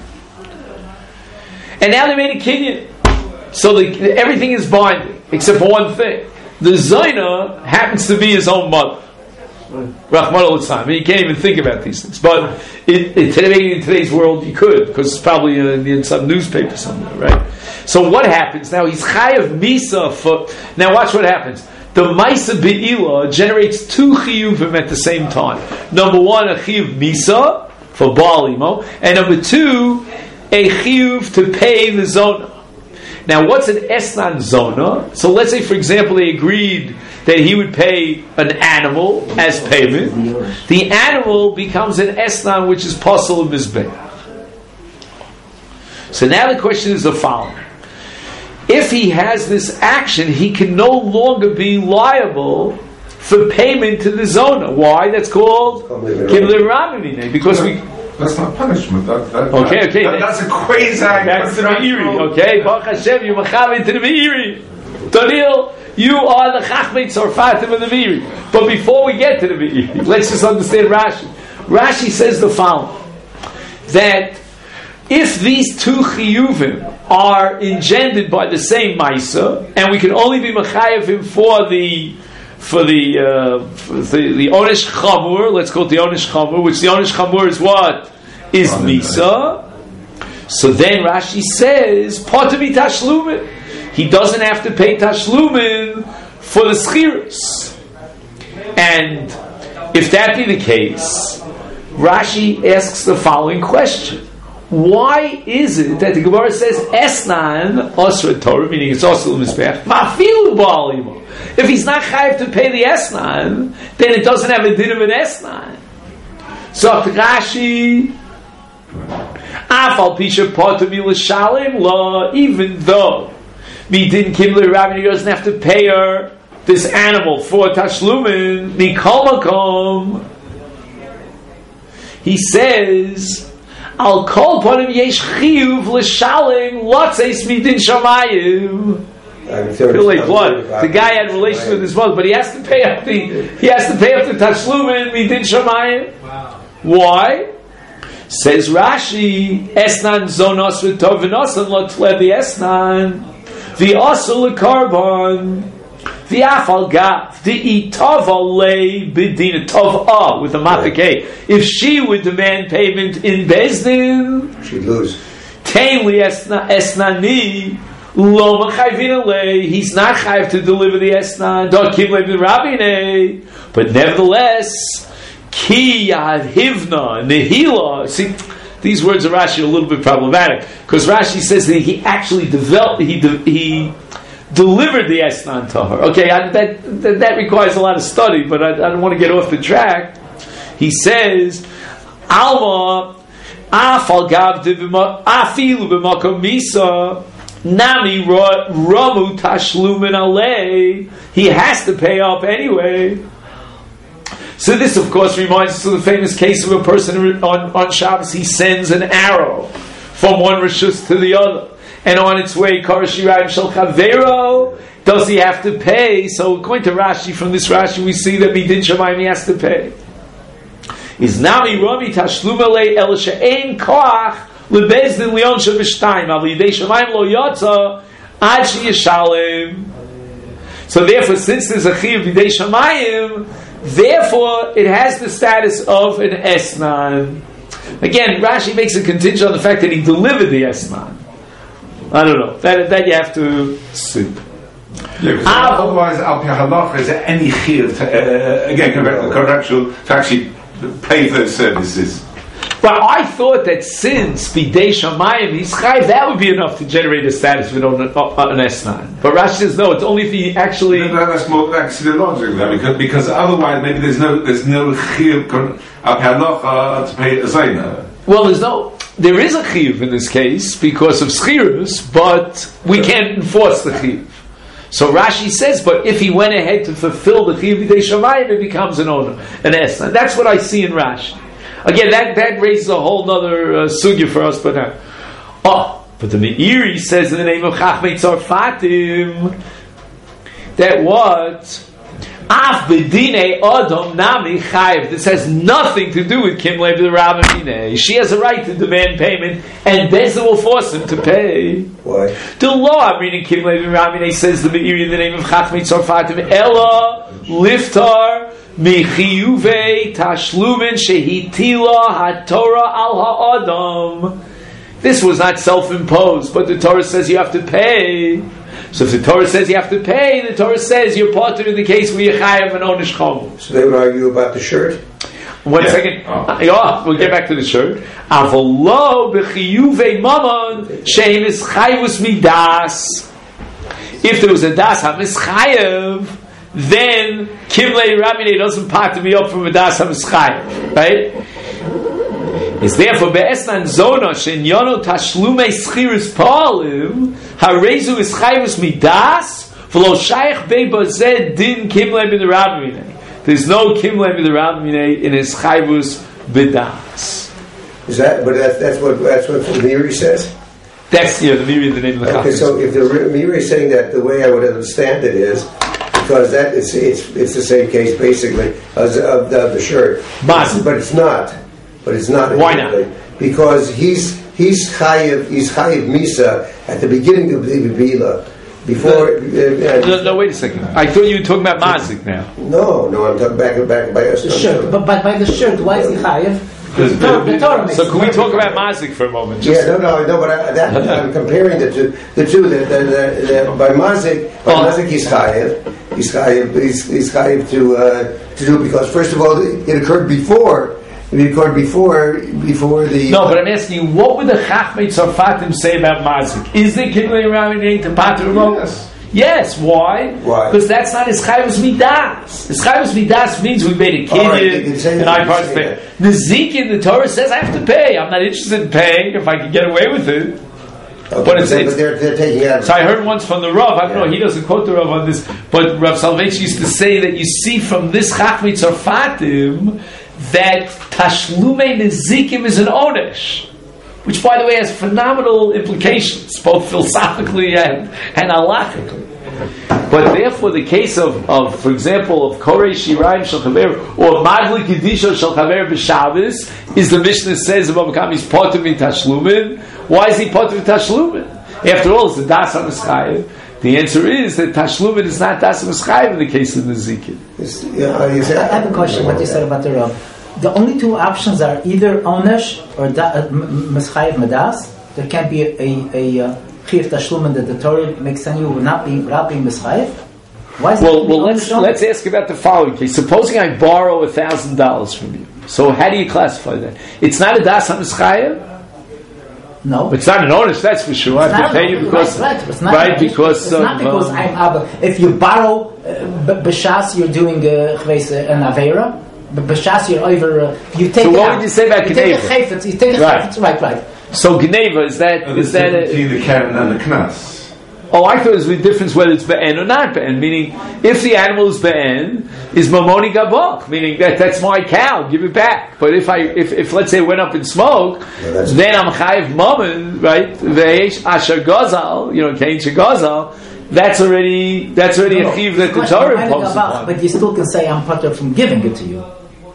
And now they made a Kinyan. So the, everything is binding, except for one thing. The Zona happens to be his own mother. Rahman al-Tzam. I mean, you can't even think about these things. But it, it, today, in today's world, you could, because it's probably in, in some newspaper somewhere, right? So what happens? Now, he's chayav misa for... Now, watch what happens. The Maisa Be'ila generates two chiyuvim at the same time. Number one, a chiyuv misa for Baal Imo, and number two, a chiyuv to pay the Zona. Now, what's an Esnan Zona? So let's say, for example, they agreed that he would pay an animal as payment. The animal becomes an Esnan, which is Pasal Mizbeach. So now the question is the following. If he has this action, he can no longer be liable for payment to the Zona. Why? That's called Kibler Ramimine. Because we... That's not punishment. That, that, Okay, that, okay. That, that's a quasi. That's the Meiri. Okay, Baruch Hashem, you machavit to the Meiri. Daniel, you are the Chachmei Tzorfatim of the Meiri. But before we get to the Meiri, let's just understand Rashi. Rashi says the following: that if these two chiyuvim are engendered by the same Maisa, and we can only be machayev him for the for the uh, for the, the Onesh Chamur, let's call it the Onesh Chamur, which the Onesh Chamur is what? Is Misa. So then Rashi says, Potavi Tashlumin. He doesn't have to pay Tashlumin for the Schirus. And if that be the case, Rashi asks the following question. Why is it that the Gemara says Esnan Osra Torah, meaning it's also the Mizbech, Mafilu Ba'alimo? If he's not chayav to pay the Esnan, then it doesn't have a din of an Esnan. So Rashi, Afal Pisha Potami L'Shalim La, even though Midin Kimler Rabbi, he doesn't have to pay her this animal for Tashlumin, Mikol Makom, he says, Al kol ponim yesh chiyuv l'shalim lotzeis midin shamayim. Really blood. The guy had a relation with his mother, but he has to pay up the he has to pay up the tashlumin midin shamayim. Why? Says Rashi, Esnan zonos v'tov v'nosan lo tle the Esnan the asul l'karbon the afal gav the itava lei b'dina tova with a mafike. If she would demand payment in Bezdin, she'd lose. Tainli esnani lo machayvin lei. He's not chayv to deliver the esnan. Don't keep like the rabbine. But nevertheless, ki yadhivna nehila. See, these words of Rashi are a little bit problematic because Rashi says that he actually developed. He de, he. delivered the Esnan to her. Okay, I, that, that that requires a lot of study, but I, I don't want to get off the track. He says, Alma afal gav afilu b'makom misa nami ramu tashlumin alei. He has to pay up anyway. So this, of course, reminds us of the famous case of a person on, on Shabbos. He sends an arrow from one rishus to the other. And on its way, Karashirayim Shel Chavero, does he have to pay? So according to Rashi, from this Rashi, we see that Midin Shamayim he has to pay. Is Nami Rami Tashlum Alei El She'ein Koach Lebezdin Leon Shavishtaim Al Yidei Shamayim Lo Yotza Ad Sheyishalem. So therefore, since there's a Chi of Yidei Shamayim, therefore it has the status of an Esnan. Again, Rashi makes a contingent on the fact that he delivered the Esnan. I don't know. That that you have to soup. Yeah, ah, otherwise, al pi halacha, is there any chiyuv to uh, again come back to the contractual to actually pay those services? Well, I thought that since bidei shamayim he's chayiv, that would be enough to generate a status with an, an esnan. But Rashi says no. It's only if he actually. No, no, that's more actually the logic there, because because otherwise maybe there's no there's no chiyuv al pi halacha to pay a zayna. Well, there's no. There is a chiyuv in this case because of schirus, but we can't enforce the chiyuv. So Rashi says, but if he went ahead to fulfill the chiyuv b'dei shamayim, it becomes an owner, an esna. That's what I see in Rashi. Again, that, that raises a whole other uh, sugya for us, but now. Oh, but the Meiri says in the name of Chachmei Tzorfatim that what? Af b'dinei Adam nami chayiv. This has nothing to do with Kim Lev the Rabbineh. She has a right to demand payment, and Bezdin will force him to pay. Why? The law, I'm reading Kim Lev the Rabbineh, says the Meiri in the name of Chachmei Tzorfatim, Ella liftar michiyuvei tashlumin shehitila haTorah al ha'adam. This was not self-imposed, but the Torah says you have to pay. So if the Torah says you have to pay, the Torah says you're parted in the case where you chayav an onish chomu. So they would argue about the shirt? One yeah. second. Oh. Uh, yeah, we'll get back to the shirt. Avolo b'chiyuvei mamon shein is chayvus midas. If there was a das hamischayev, then Kimlei Rabinei doesn't part me up from a das hamischayev, right? Is therefore be'esnan zona shenyano tashlumei schirus palim harezu is chayvus midas v'lo shayach be'bazed din kimlei bin Rabinei. There's no kimlei bin Rabinei in his chayvus b'das. Is that? But that's that's what that's what the Meiri says. That's yeah, the Miri, the name of the Okay, Chacham. so if the Meiri is saying that, the way I would understand it is because that is it's it's the same case basically as of the, of the shirt, But, but it's not. But it's not. Why not? Because he's he's chayiv he's chayiv misa at the beginning of the Bila. Before, no, uh, no, no, wait a second. I thought you were talking about mazik now. no, no, I'm talking back back by us. The shirt, but by, by the shirt, why is he chayiv? Because The Torah- the Torah makes So can we it. talk about mazik for a moment? Yeah, no, no, no, but I, that, I'm comparing the two. The two, the, the, the, the, by Mazik, by Oh. Mazik he's chayiv, he's chayiv, he's, he's chayiv to uh, to do because first of all it occurred before, it occurred before before the. No, but I'm asking you, what would the Chachmei Tzarfatim say about mazik? Is there Kinlei Rami to Pater Yes. Yes, why? Why? Because that's not his chayvus midas. His chayvus midas means we made a All right, kid they can say and that, I they can participate. say Nezikin, the Torah says I have to pay. I'm not interested in paying if I can get away with it. Okay, but it's- but they're, they're taking out. So I heard once from the Rav, I don't Yeah. know, he doesn't quote the Rav on this, but Rav Salvation used to say that you see from this Chachmei Tzarfatim that Tashlume Nezikim is an Onesh. Which, by the way, has phenomenal implications, both philosophically and, and halachically. But therefore, the case of, of for example, of Korei Shiraim Shel Chaver or Magli Kedisha Shel Chaver B'Shabbos is the Mishnah says about Makam he's potter in Tashlumin. Why is he potter in Tashlumin? After all, it's the Das HaMeschayim. The answer is that Tashlumin is not Das HaMeschayim in the case of Nezikin. It's, yeah, you say, I have a question. What you said about the Rav. The only two options are either onesh or meschayev medas. There can't be a a chiyuv tashlumin that the Torah makes on you not being without being meschayev. Why is Well, it well, let's let's ask about the following case. Supposing I borrow a thousand dollars from you, so how do you classify that? It's not a das hameschayev. No, It's not an honest, that's for sure. I have to pay you because right, right. It's not, right because it's not of, because um, I'm abba. If you borrow uh, b- b'shas, you're doing uh, chveis, uh, an avera. But b'shas, you're over. Uh, you take. So it what out. would you say about You take a Gneva? chayfetz. You take a Right. chayfetz. Right, right. So Gneva is that And is the that difference a, between the Karen and the Knas. oh I thought it was the difference whether it's be'en or not be'en, meaning if the animal is be'en is mamoni gabok, meaning that that's my cow, give it back. But if I if, if let's say it went up in smoke, that's- then I'm chayiv mammon, right? Ve'esh asher gazal, you know, kain shegazal. That's already that's already No, a chiv that the question, Torah I'm imposes about, upon. but you still can say I'm potter from giving it to you.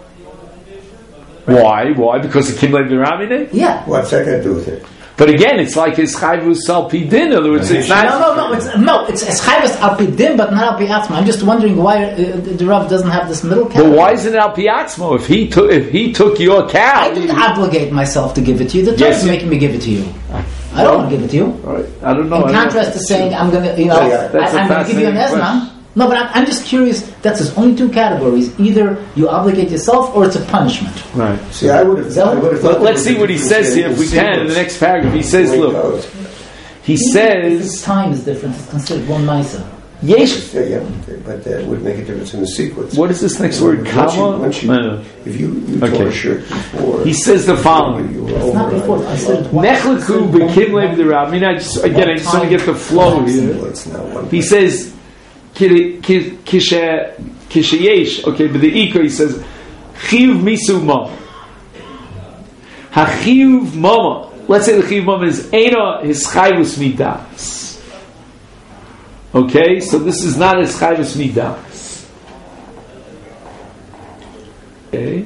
Why? Why? Because the kimlev deramine. Yeah. what's that going to do with it? But again, it's like his chayvus salpi din. In other words, it's not. No, no, no. It's no. It's it's chayvus al pi din, but not al pi atzma. I'm just wondering why uh, the, the Rav doesn't have this middle But category. why isn't it al piatzmo? If he took if he took your cow, I didn't obligate myself to give it to you. The Torah Yes, is you- making me give it to you. I don't want to give it to you. all right, I don't know. I In don't know. contrast to saying I'm going to, you know, Yeah, that's I, a I'm going to give you an fascinating esman. question. No, but I'm, I'm just curious. That's there's only two categories. Either you obligate yourself, or it's a punishment. Right. See, I would have. I would have thought. Let's see what he says here, if we can, in the next paragraph. He says, look, he If says, its time is different, it's considered one ma'isa. Yesh. Yeah, yeah, but that would make a difference in the sequence. What is this next word? Once you- Kama? once you- No, no. If you, you Okay. tore a shirt before, He says the following. you were It's not over, before. right? I said it twice. Nechleku b'kim lev d'Rab. I mean, I just, again, I just want to get the flow here. Well, it's not one. He says, ki- ki- kishe- kisheyesh, okay, but the Iko, he says, chiv misu mama. Ha-chiv mama. Let's say the chiv mama is ena his chayvus midas. Okay, so this is not his chayvus midas. Okay.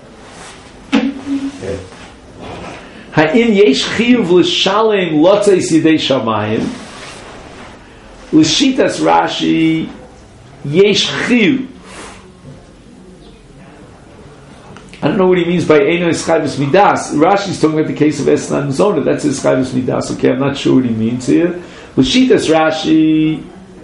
Ha'im yesh chiv l'shalem lotzeis yidei shamayim. L'shitas Rashi yesh chiv. I don't know what he means by Eino Eschayvus Midas. Rashi's talking about the case of Esnan Zona. That's Eschayvus Midas. Okay, I'm not sure what he means here. L'shitas Rashi.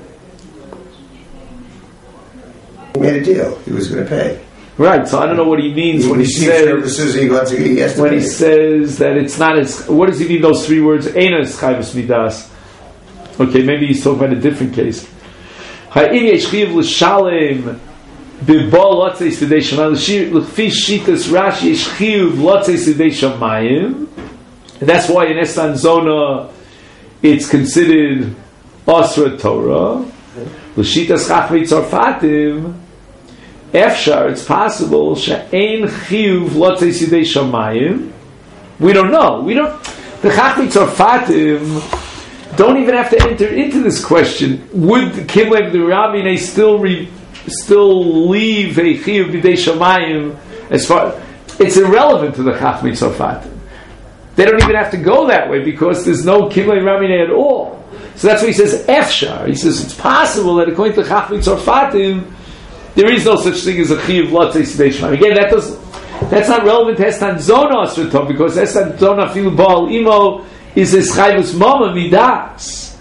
He made a deal. He was going to pay. Right, so I don't know what he means when he received says services. He got to. He has to when pay. he says that it's not as. What does he mean? Those three words, Eino Eschayvus Midas. Okay, maybe he's talking about a different case. Ha'im yesh chiv l'shalem b'bol lotzeis v'dei shamayim l'fi shitas Rashi yesh chiv lotzeis v'dei shamayim, and that's why in Estan Zona it's considered Asra Torah. L'shitas Chachmei Tzarfatim efshar, it's possible she'ein chiv lotzeis v'dei shamayim, We don't know. We don't. The Chachmei Tzarfatim don't even have to enter into this question. Would Kimlev the Rabbi still re, still leave a Chiyuv B'dei Shamayim as far? It's irrelevant to the Chachmei Tzarfatim. They don't even have to go that way because there's no Kimlev Rabbi at all. So that's why he says Efshar. He says it's possible that according to Chachmei Tzarfatim, there is no such thing as a Chiyuv Lotzei Sidei Shamayim. Again, that doesn't. That's not relevant to Estan Zona Asratom because Estan Zona Filu Baal Imo is a Schayvus Mama Midas.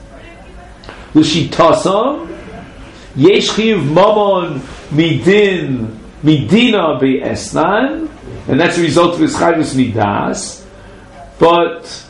L'shitasam Yesh Chiyuv Mamon Midin Midina Be Estan, and that's a result of his Schayvus Midas. But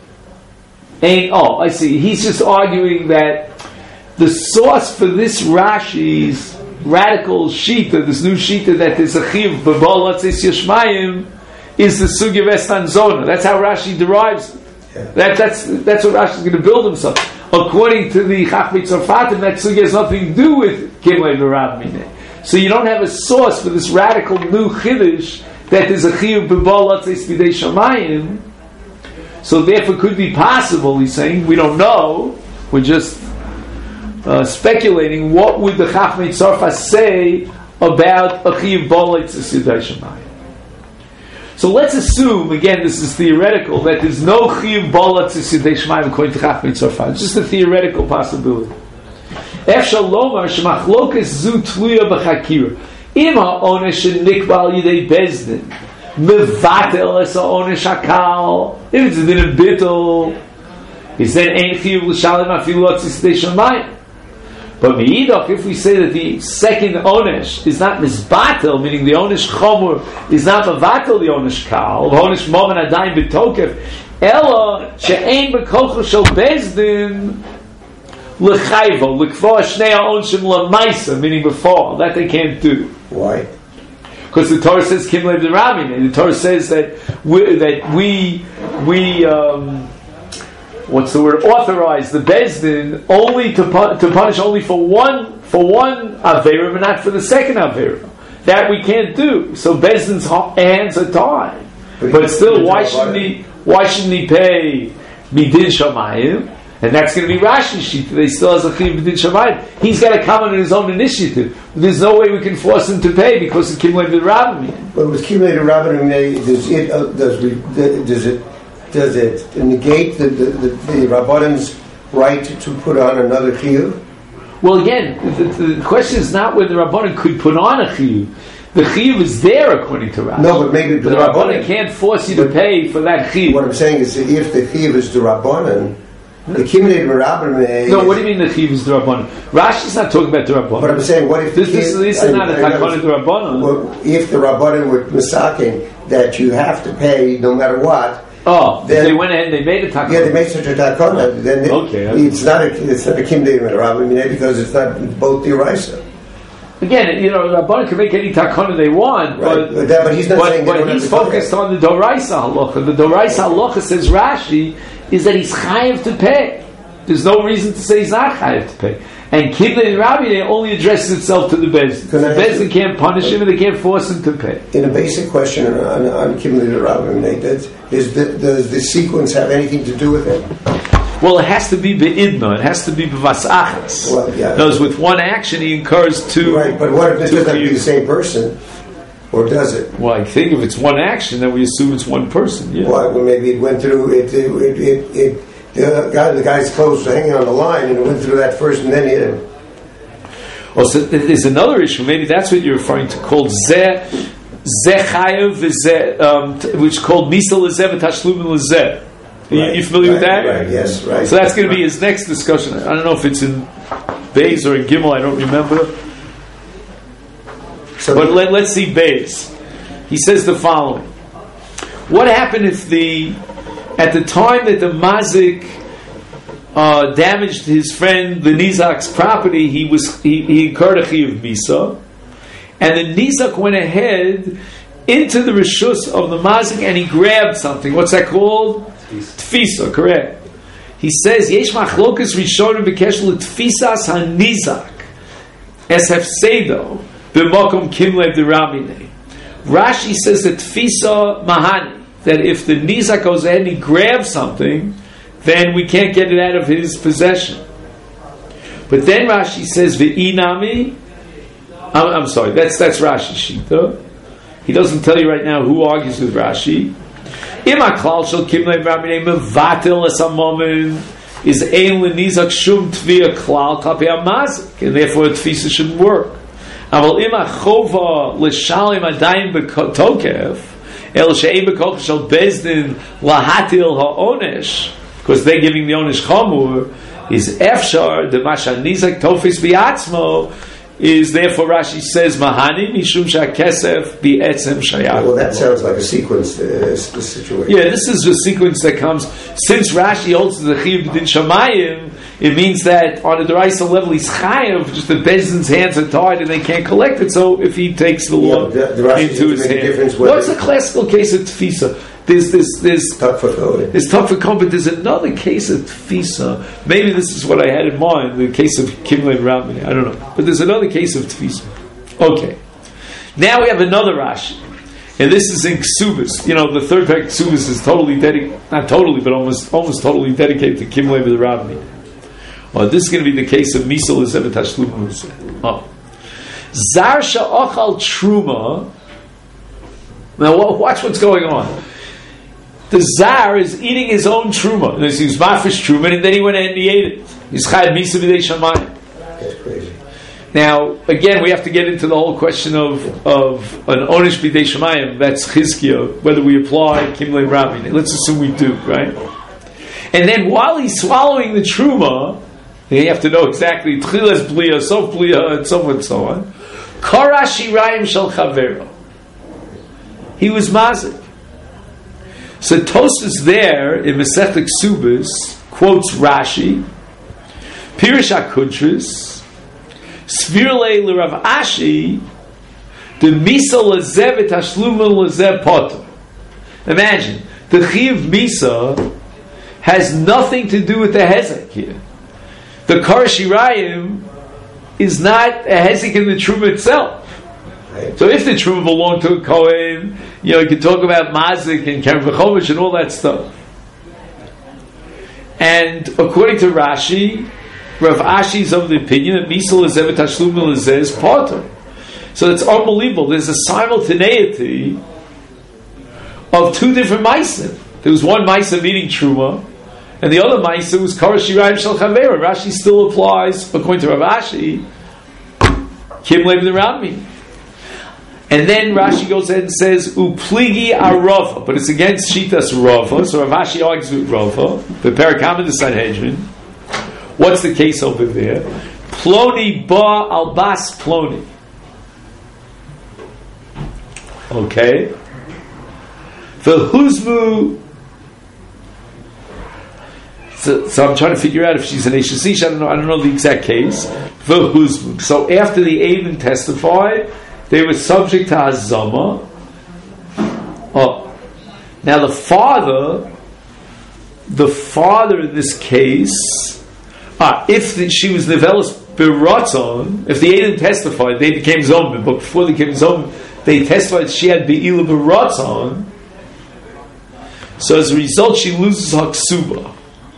ain't oh I see. He's just arguing that the source for this Rashi's radical shita, this new shita that is a chiv b'bal latzis yishmayim, is the sugi of Estan Zona. That's how Rashi derives it. Yeah. That, that's that's what Rashi is going to build himself. According to the Chachmei Tzarfatim, that sugi has nothing to do with Kimlei v'Rav Minei. So you don't have a source for this radical new chiddush that is a chiv b'bal latzis b'dei shamayim. So therefore, it could be possible. He's saying we don't know. We're just Uh, speculating what would the Chachmei Tzarfa say about a Chiyuv Bolei Tzidei Shamayim. So let's assume, again, this is theoretical, that there's no Chiyuv Bolei Tzidei Shamayim according to Chachmei Tzarfa. It's just a theoretical possibility. Efshar lomar shemachlokas zu tluya b'chakira. Im ha'onesh shenikba al yidei bezdin mevatel es ha'onesh hakal. If it's a din of bittul, is then ein Chiyuv l'shalim afilu tzidei Shamayim. But meidach, if we say that the second onesh is not misbatel, meaning the onesh chomur is not mevatel the onesh kal, the onesh moment adayim betokef, ella she'ein bekocho shel bezdin lechayvo lekvo shnei ha'onshim lamaisa, meaning before that they can't do. Why? Because the Torah says kimlev the Rabbi, and the Torah says that we, that we we. Um, What's the word? Authorize the bezdin only to pu- to punish only for one for one aveira, but not for the second aveira. That we can't do. So bezdin's hands are tied. But, but still, why shouldn't he? Why shouldn't he pay midin shamayim? And that's going to be Rashi's sheet. They still has a chiv midin shamayim. He's got to come on his own initiative. There's no way we can force him to pay because of kimlei b'Rabbim. But with kimlei b'Rabbim, does it uh, does we, does it Does it negate the, the, the, the Rabbanim's right to put on another chiyuv? Well, again, the, the question is not whether the Rabbanim could put on a chiyuv. The chiyuv is there according to Rashi. No, but maybe the, the Rabbanim Rabbanim can't force you to pay for that chiyuv. What I'm saying is that if the chiyuv is the Rabbanim, the kimlei b'Rabbim. No, what do you mean the chiyuv is the Rabbanim? Rashi's not talking about the Rabbanim. But I'm saying, what if this, this, this is not a takana the Rabbanim? Well, if the Rabbanim were misaking that you have to pay no matter what. Oh, then, they went ahead and they made a takana. Yeah, they made such a takana. Then they, okay, it's not a it's not a kimdei Rabbi because it's not both the Oraisa. Again, you know, Rabbanim can make any takana they want, right. but, but, that, but he's not but, saying. But he's focused on the Doraisa halacha. The Doraisa halacha, says Rashi, is that he's chayav to pay. There's no reason to say he's not chayav to pay. And Kimlei Rabbi only addresses itself to the Bezdin. The Bezdin can't punish him and they can't force him to pay. In a basic question on, on Kimlei Rabbi, is the, does the sequence have anything to do with it? Well, it has to be be'idna. It has to be b'vasachas. Well, yeah. Because with one action he incurs two. Right, but what if it doesn't have to be the same person? Or does it? Well, I think if it's one action, then we assume it's one person. Yeah. Well, well maybe it went through it. It, it, it, it the guy, the guy's clothes were hanging on the line, and it went through that first, and then hit him. Oh, so there's another issue. Maybe that's what you're referring to, called zeh zechayev v'zeh, um, which is called misa lezeh v'tashlumin lezeh. Are you, you familiar right, with that? Right. Yes. Right. So that's going to be his next discussion. I don't know if it's in Beis or in Gimel. I don't remember. So but let, let's see Beis. He says the following: what happened if the at the time that the mazik uh, damaged his friend the Nizak's property, he was he, he incurred a chiyuv misa, and the Nizak went ahead into the rishus of the mazik and he grabbed something. What's that called? Tfisa. Correct. He says yesh machlokas rishonim b'kesh l'tfisas hanizak es hefsedo b'makom kimlev derabinei. Rashi says that tfisa mahani. that if the nizak goes ahead and he grabs something, then we can't get it out of his possession. But then Rashi says v'inami. I'm, I'm sorry, that's that's Rashi's shita. He doesn't tell you right now who argues with Rashi. Ima klal shel kimlei v'raminei mevatel esamomin is ein lenizak shum tvia klal kapi amazik, and therefore a tfisa shouldn't work. Aval ima chova l'shalim adayin b'tokev el she'ei b'koch shel bezdin lahatil ha'onesh, because they're giving the onesh chamur, is efshar the masha nizak tofis biatzmo, is therefore Rashi says mahani mishum shakesef bi etzem shayach. Well, that sounds like a sequence uh, situation. Yeah, this is a sequence that comes since Rashi holds the chiv b'din shamayim. It means that on a deraisa level he's chayav, just the bezdin's hands are tied and they can't collect it. So if he takes the law yeah, the, the into his hand, what's the classical case of tfisa? There's this, there's there's tafakon, but there's another case of tfisa. Maybe this is what I had in mind, the case of Kimlei and Rabbi. I don't know, but there's another case of tfisa. Okay, now we have another Rashi, and this is in Ksubis. You know, the third parak Ksubis is totally dedicated, not totally, but almost almost totally dedicated to Kimlei and Rabbi. Well, this is going to be the case of Misal Zevet Tashlum Musa. Oh, Zar Sha'achal Truma. Now, watch what's going on. The Zar is eating his own truma. And he was mafish truma, and then he went ahead and he ate it. He's chayad misa b'dei shamayim. That's crazy. Now, again, we have to get into the whole question of of an onish b'dei shamayim. That's chizkiah. Whether we apply kimlei rabbi. Let's assume we do, right? And then while he's swallowing the truma, you have to know exactly tchilas bliya, sof bliya, and so on and so on. Karashi rayim shel chavero. He was mazik. So Tosfos there in Masechet Ksubis quotes Rashi, Pirush HaKuntris, Svirlei l'Rav Ashi, the Misa l'Zeh v'Tashluma l'Zeh Potter. Imagine, the Chiv Misa has nothing to do with the Hezek here. The Karashirayim is not a Hezek in the Truma itself. So if the truma belonged to a Kohen, you know, you can talk about Mazik and Keren V'chomish and all that stuff. And according to Rashi, Rav Ashi is of the opinion that Misal is Zevet Tashlum L'Zeh is Potter. So it's unbelievable. There's a simultaneity of two different Maisim. There was one Maisim eating truma, and the other Maisim was Karashirayim Shel Chavera. Rashi still applies, according to Rav Ashi, Kim Lev the Rami. And then Rashi goes ahead and says, Upligi Arava, but it's against Shitas Rava, so Rav Ashi argues with Rava, the Parakam in the Sanhedrin. What's the case over there? Ploni ba albas ploni. Okay. V'huzmu. So, so I'm trying to figure out if she's an Eishasish, I don't know, I don't know the exact case. V'huzmu. So after the Eidim testified, they were subject to Hazama. Oh. Now the father, the father in this case, ah, if the, she was Nevelas Biratzon, if the Eidim testified, they became Zomim, but before they became Zomim, they testified she had Be'ila Biratzon, so as a result she loses her Ksuba.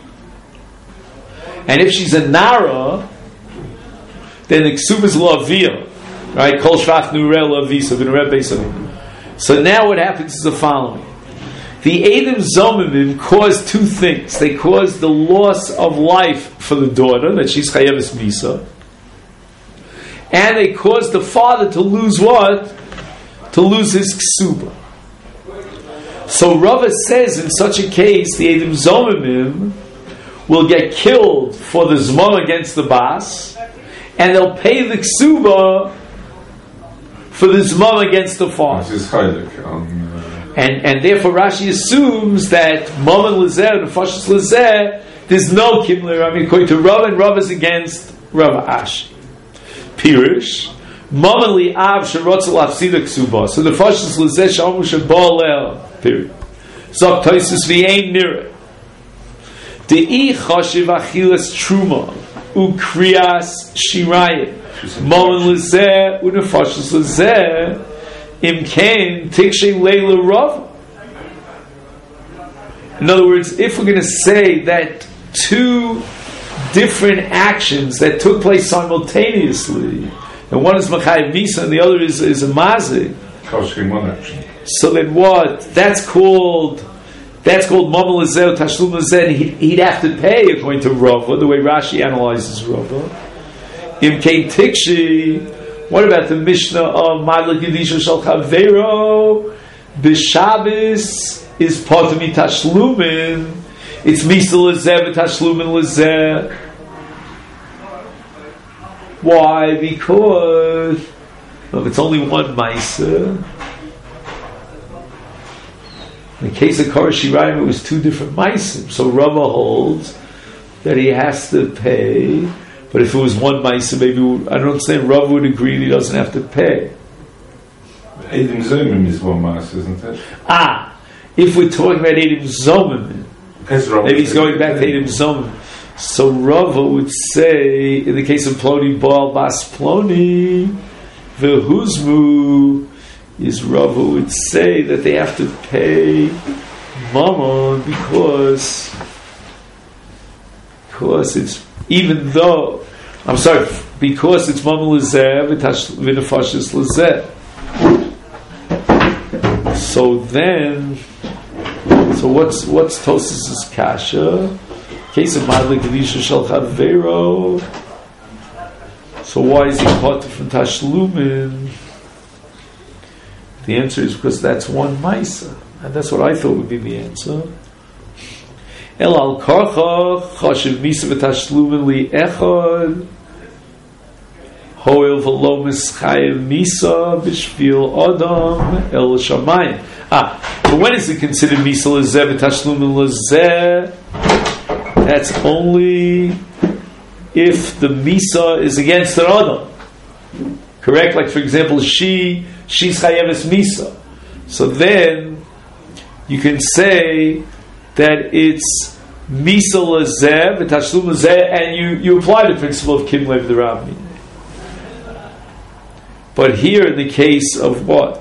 And if she's a Nara, then the Ksuba is Laviyah. Right, Kol Shvach Nurel Avisa V'Nurel Beisavim. So now what happens is the following: the Eidim Zomimim caused two things. They caused the loss of life for the daughter, that she's Chayeves Misa, and they caused the father to lose what? To lose his Ksuba. So Rava says in such a case, the Eidim Zomimim will get killed for the Zmon against the Bas, and they'll pay the Ksuba for this mom against the father. This is Chaylik. Um, uh, and and therefore Rashi assumes that mom and Lezer and Fashis Lezer, there's no Kimler. I mean, according to Rav, and Rav is against Rav Ashi. Pirish, mom and Li'av Sherotzel Afsida Ksuba. So the Fashis Lezer Shamu Shabolel. Period. Zok Toisus V'Ein Nira. De'i Chashiv Achilas Truma Ukrias Shirayim. Momen lezeh unefashis lezeh imkain tikshe leila rav. In other words, if we're going to say that two different actions that took place simultaneously, and one is Machayev Misa and the other is, is a Mazik, so then what? That's called that's called Mamal Lazeh, Tashlum Lazeh. He'd, he'd have to pay according to Rava, the way Rashi analyzes Rava. Im Kein Tikshi. What about the Mishnah of Madlik Yedisha Shal Chavero? B'Shabbos is Potami Tashlumin. It's Misa Lazeh v'Tashlumin Lazeh. Why? Because well, it's only one Maisa. In the case of Koresh Shirayim, it was two different Maisim. So Rava holds that he has to pay. But if it was one Maisim, maybe I don't understand. Rava would agree that he doesn't have to pay. Eidim Zomim is one Maisim, isn't it? Ah, if we're talking about Eidim Zomim, maybe he's going back to Eidim Zomim. So Rava would say, in the case of Ploni Baal Bas Ploni, Vehuzmu, is Rava would say that they have to pay Mammon because because it's even though I'm sorry because it's Mammon Lazeh v'Nefashis Lazeh. So then, so what's what's Tosas's kasha? Case of Madlik Kedisha Shel Chavero. So why is he caught from Tashlumin? The answer is because that's one Maisa, and that's what I thought would be the answer. El al karcha chashiv misa v'tashlumin li echad hoil v'lo mischayev misa b'shvil adam el shamayim. Ah, but when is it considered misa lezeh v'tashlumin lezeh? That's only if the misa is against the adam. Correct? Like for example, she she's chayeves misa. So then you can say that it's misa lazeh v'tashlum lazeh, and you, you apply the principle of kim lev the rabbi. But here in the case of what?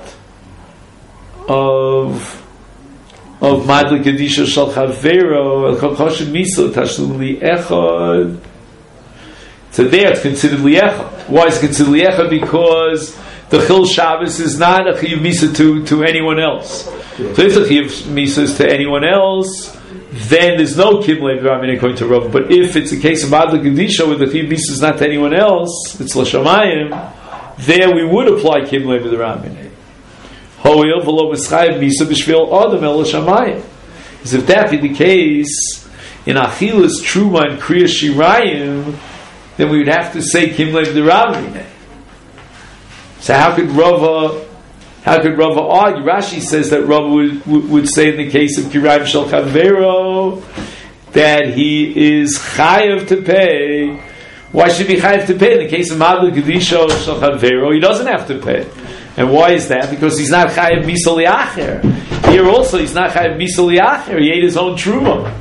Of of madlik kedisha shal chavero el kokoshin misa tashlum li echad. So there it's considered liechad. Why is it considered liechad? Because the Chil Shabbos is not a Chiyav Misa to, to anyone else. So if the Chiyav Misa is to anyone else, then there's no Kim Lev Ramin according to Rav. But if it's a case of Madlik Kedisha where the Chiyav Misa is not to anyone else, it's L'Shamayim, there we would apply Kim Lev Ramin. Ho'il v'lo mischayev Misa b'shvil Adam el L'Shamayim. Because if that be the case, in Achilas, Truma, and Kriya Shirayim, then we would have to say Kim Lev Ramin. So how could Rava, how could Rava argue? Rashi says that Rava would, would say in the case of Kirayim Shel Chavero that he is chayav to pay. Why should he be chayav to pay? In the case of Madlik Kedisha Shel Chavero, he doesn't have to pay. And why is that? Because he's not chayav misa liacher. Here also, he's not chayav misa liacher. He ate his own truma.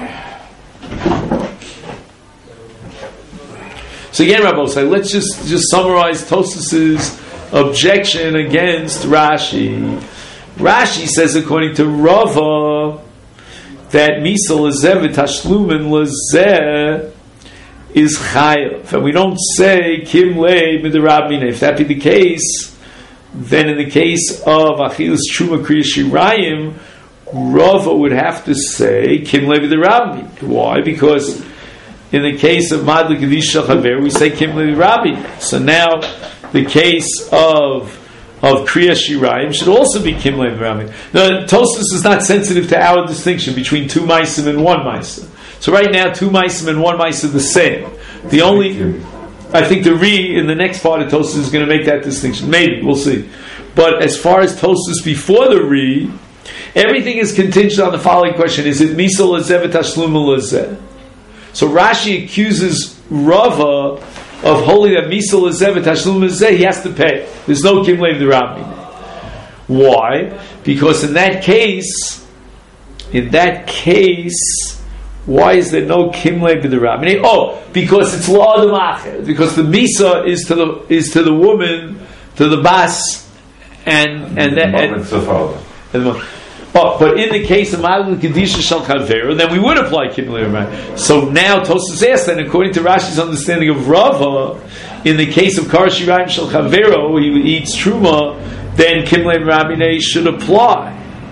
So again, Rabbi Osai, let's just, just summarize Tosas's objection against Rashi. Rashi says, according to Rava, that Misa Lazeh v'Tashlumin Lazeh is Chayav. And we don't say Kim Le Midirabmine. If that be the case, then in the case of Achilas Truma Kriya Shirayim, Rava would have to say Kim Le Midirabmine. Why? Because in the case of Madlik Kedisha Chaver, we say Kim Le Midirabmine. So now the case of of Kriya Shirayim should also be Kim Lev Ramin. Now, Tosfos is not sensitive to our distinction between two Maisim and one Maisim. So right now, two Maisim and one Maisim are the same. The only, I think the Re in the next part of Tosfos is going to make that distinction. Maybe, we'll see. But as far as Tosfos before the Re, everything is contingent on the following question: is it Misa Lazeh v'Tashlum Lazeh? So Rashi accuses Rava of holding that Misa Lazeh v'Tashlum Lazeh, he has to pay. There's no Kim Lev D'Rabbi. Why? Because in that case, in that case, why is there no Kim Lev D'Rabbi? Oh, because it's La'adam Acher. Because the Misa is to the is to the woman, to the Bas, and and that. And, and, Oh, but in the case of Magul Kedisha Shal Chavera, then we would apply Kimlei Rabbi. So now Tosfos asks, and according to Rashi's understanding of Rava, in the case of Kar Shirayim Shal Chavera, where he eats Truma, then Kimlei Rabbi should apply.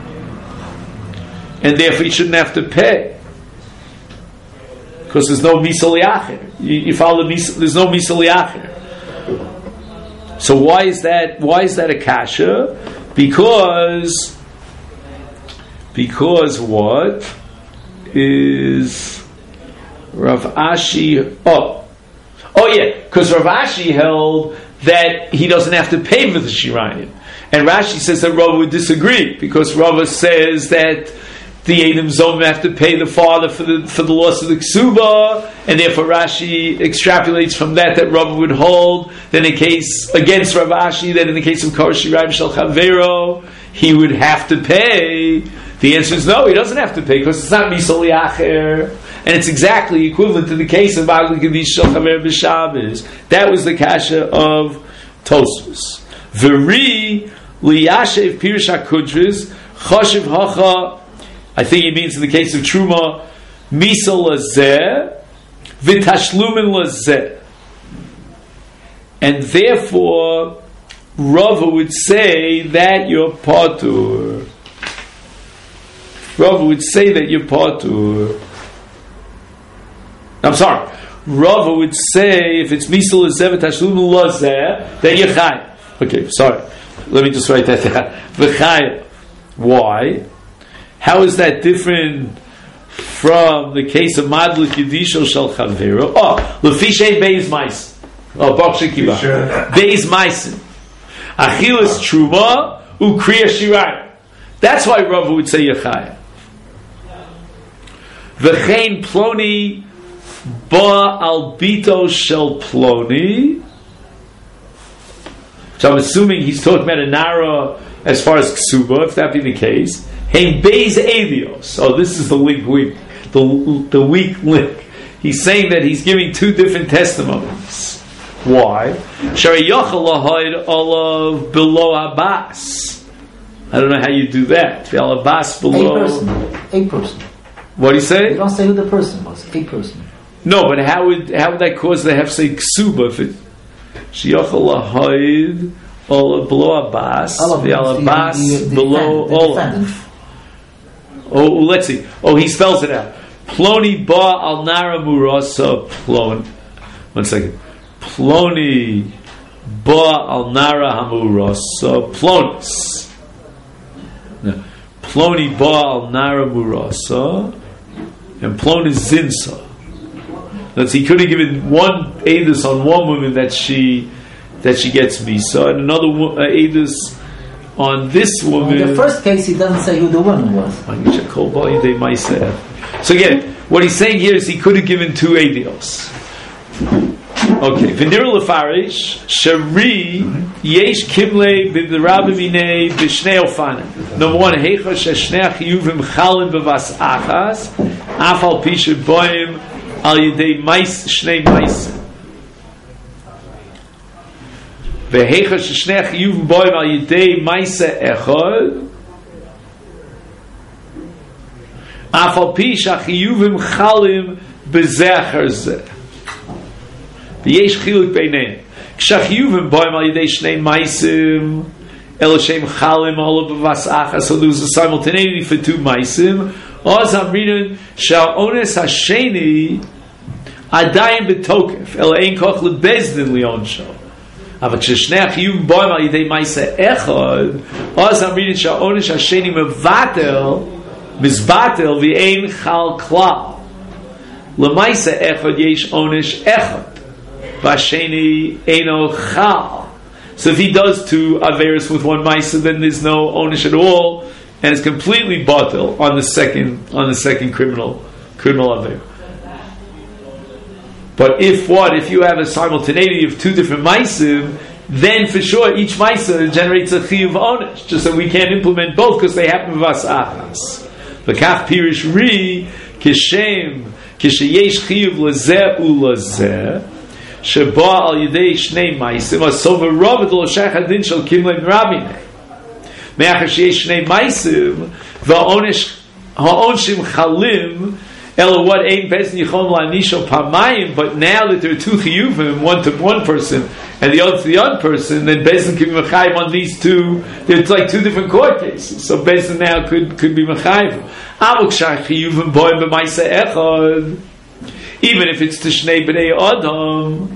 And therefore he shouldn't have to pay. Because there's no Misal Yacher. You, you follow the Misal, there's no Misal Yacher. So why is that, why is that a kasha? Because Because what is Rav Ashi? Oh, oh yeah, because Rav Ashi held that he doesn't have to pay for the Shirayim, and Rashi says that Rava would disagree because Rava says that the Edom Zom have to pay the father for the for the loss of the Ksuba, and therefore Rashi extrapolates from that that Rava would hold that in case against Rav Ashi that in the case of Kar Shirayim Shel Chavero he would have to pay. The answer is no, he doesn't have to pay because it's not Misal Yacher, and it's exactly equivalent to the case of Magul Kedish Shel Chaver B'Shabbos. That was the kasha of Tosfos. V'ri liyashev Pirush HaKudris Choshev Hacha. I think he means in the case of Truma Misal Lazeh V'Tashlumin Lazeh, and therefore Rava would say that you're patur. Rava would say that you're patur. I'm sorry. Rava would say if it's misal lazeh v'tashlum lazeh, then you're chayav. Okay, sorry. Let me just write that down. V'chayav. Why? How is that different from the case of madlik yedisho shel chavero? Oh, lefishay beis ma'is. Oh, bach shekiva. Beis ma'is. Achilas truma ukriya shirayim. That's why Rava would say Yechayev. V'chein ploni ba albito shel ploni. So I'm assuming he's talking about a nara as far as ksuba, if that be the case. Hein beis elios. So this is the link weak, the the weak link. He's saying that he's giving two different testimonies. Why? Shari yochel lahoid olav below Abbas. I don't know how you do that. The Abbas below a person. A person. What do you say? You don't say who the person was. A person. No, but how would how would that cause they have to say ksuba if it shiachal lahaid or below Abbas the Abbas below Olav? Oh, let's see. Oh, he spells it out. Ploni ba al nara murasa plon. One second. Ploni ba al nara hamurasa plonis. No. Ploni ba al nara murasa and plonis zinsa. That's he could have given one edus on one woman that she that she gets misa, and another uh, edus on this woman. In the first case, he doesn't say who the woman was. So again, what he's saying here is he could have given two edios. Okay, v'nir lefarish shari yesh kimle b'rabimine b'shnei ofanim. Number one, heicha sheshnei chiyuvim chalim b'vas achas afal pisha boim al yedei mais shnei maisim. V'heicha sheshnei chiyuvim boim al yedei maisa echad afal pisha chiyuvim chalim b'zecher zeh. V'yesh chiluk beinein. K'shachiyuvim boim al yedei shnei maisim el shem chalim olav b'vas achas. So there was a simultaneity for two maisim. Oz amrinan shal ones hasheni adayim betokef el ein koch lebezdin lionsho. But k'shnei chiyuvim boim al yedei maisa echad oz amrinan shal ones hasheni mevatel mizbatel v'ein chal klal lemaisa echad yesh onesh echad. Vasheni eno chal. So if he does two averis with one ma'isa, then there's no onish at all, and it's completely batil on the second on the second criminal criminal aver. But if what if you have a simultaneity of two different ma'isim, then for sure each ma'isa generates a chiyuv onish. Just that we can't implement both because they happen vas achas. V'kach pirish ri kishem kisheyesh chiyuv lazeh ulazeh. Sheba al yedei shnei maisim asova rovet lo shach adin shel kimlei rabinei. Me'achar sheyesh shnei maisim Va'onish ha'onshim chalim. Elo what ain't bezin yichon la'nisho pamayim. But now that there are two chiyuvim, one to one person and the other to the other person, then bezin can be mechayiv on these two. It's like two different court cases. So bezin now could could be mechayiv. Avok shar chiyuvim boim b'maisa echad. Even if it's to Shnei B'nei Adam,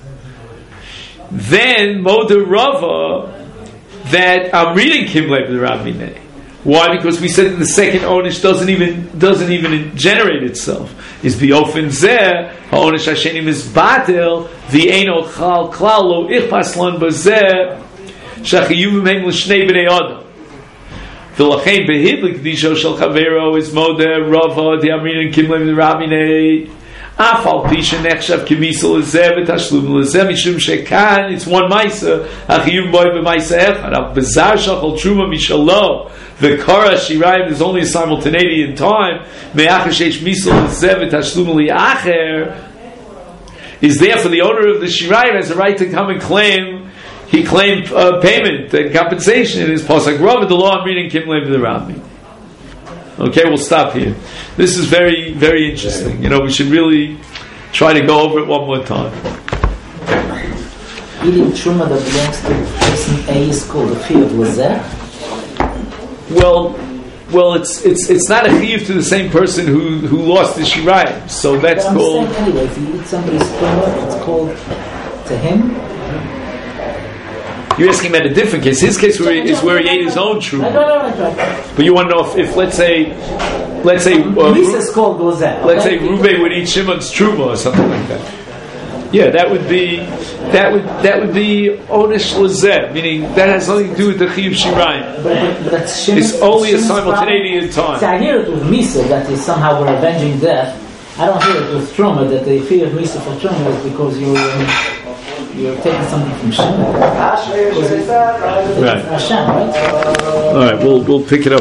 then Moder Rava that I'm reading Kimlei B'Rabinei. Why? Because we said that the second onish doesn't even doesn't even generate itself. Is b'ofen zeh ha'onish hasheni mizbatel v'eino chal klal lo ichpas lon b'zeh shachiyuvim hem l'shnei B'nei Adam. V'lachein behidlik disho shel chavero is Moder Rava the I'm reading Kimlei B'Rabinei. Afal pisha nechshav kimisel lezeh v'tashlum lezeh mishum shekan. It's one ma'isa. Achiyuv boy b'ma'isa echad. Av bezar shachol truma mishalo v'kara shirayim. There's only a simultaneity in time. Me'achar sheish misel lezeh v'tashlum li'acher. Is there for the owner of the shirayim has a right to come and claim. He claimed uh, payment and compensation in his pasuk. Rava the law I'm reading Kimlei B'Rabbi. Okay, we'll stop here. This is very, very interesting. You know, we should really try to go over it one more time. Eating truma that belongs to person A is called a chiyuv lezeh. Well, well, it's it's it's not a chiyuv to the same person who, who lost the shirayim. So that's but I'm called. saying anyway, if you eat somebody's truma, it's called to him. You're asking about a different case. His case where he, is where he ate his own truma. But you want to know if, if let's say, let's say, uh, Lisa's called lezeh. let's say Reuben would eat Shimon's truma or something like that. Yeah, that would be that would that would be onish lezeh, meaning that has nothing to do with the chiyuv shirayim. But, but that's Shimon, It's only a Shimon's simultaneity in problem. time. See, I hear it with Misa that is somehow we're avenging death. I don't hear it with Truma that the fear of Misa for Truma is because you're um, you're taking something from Shimon. Right. Hashem, right? All right, we'll we'll pick it up.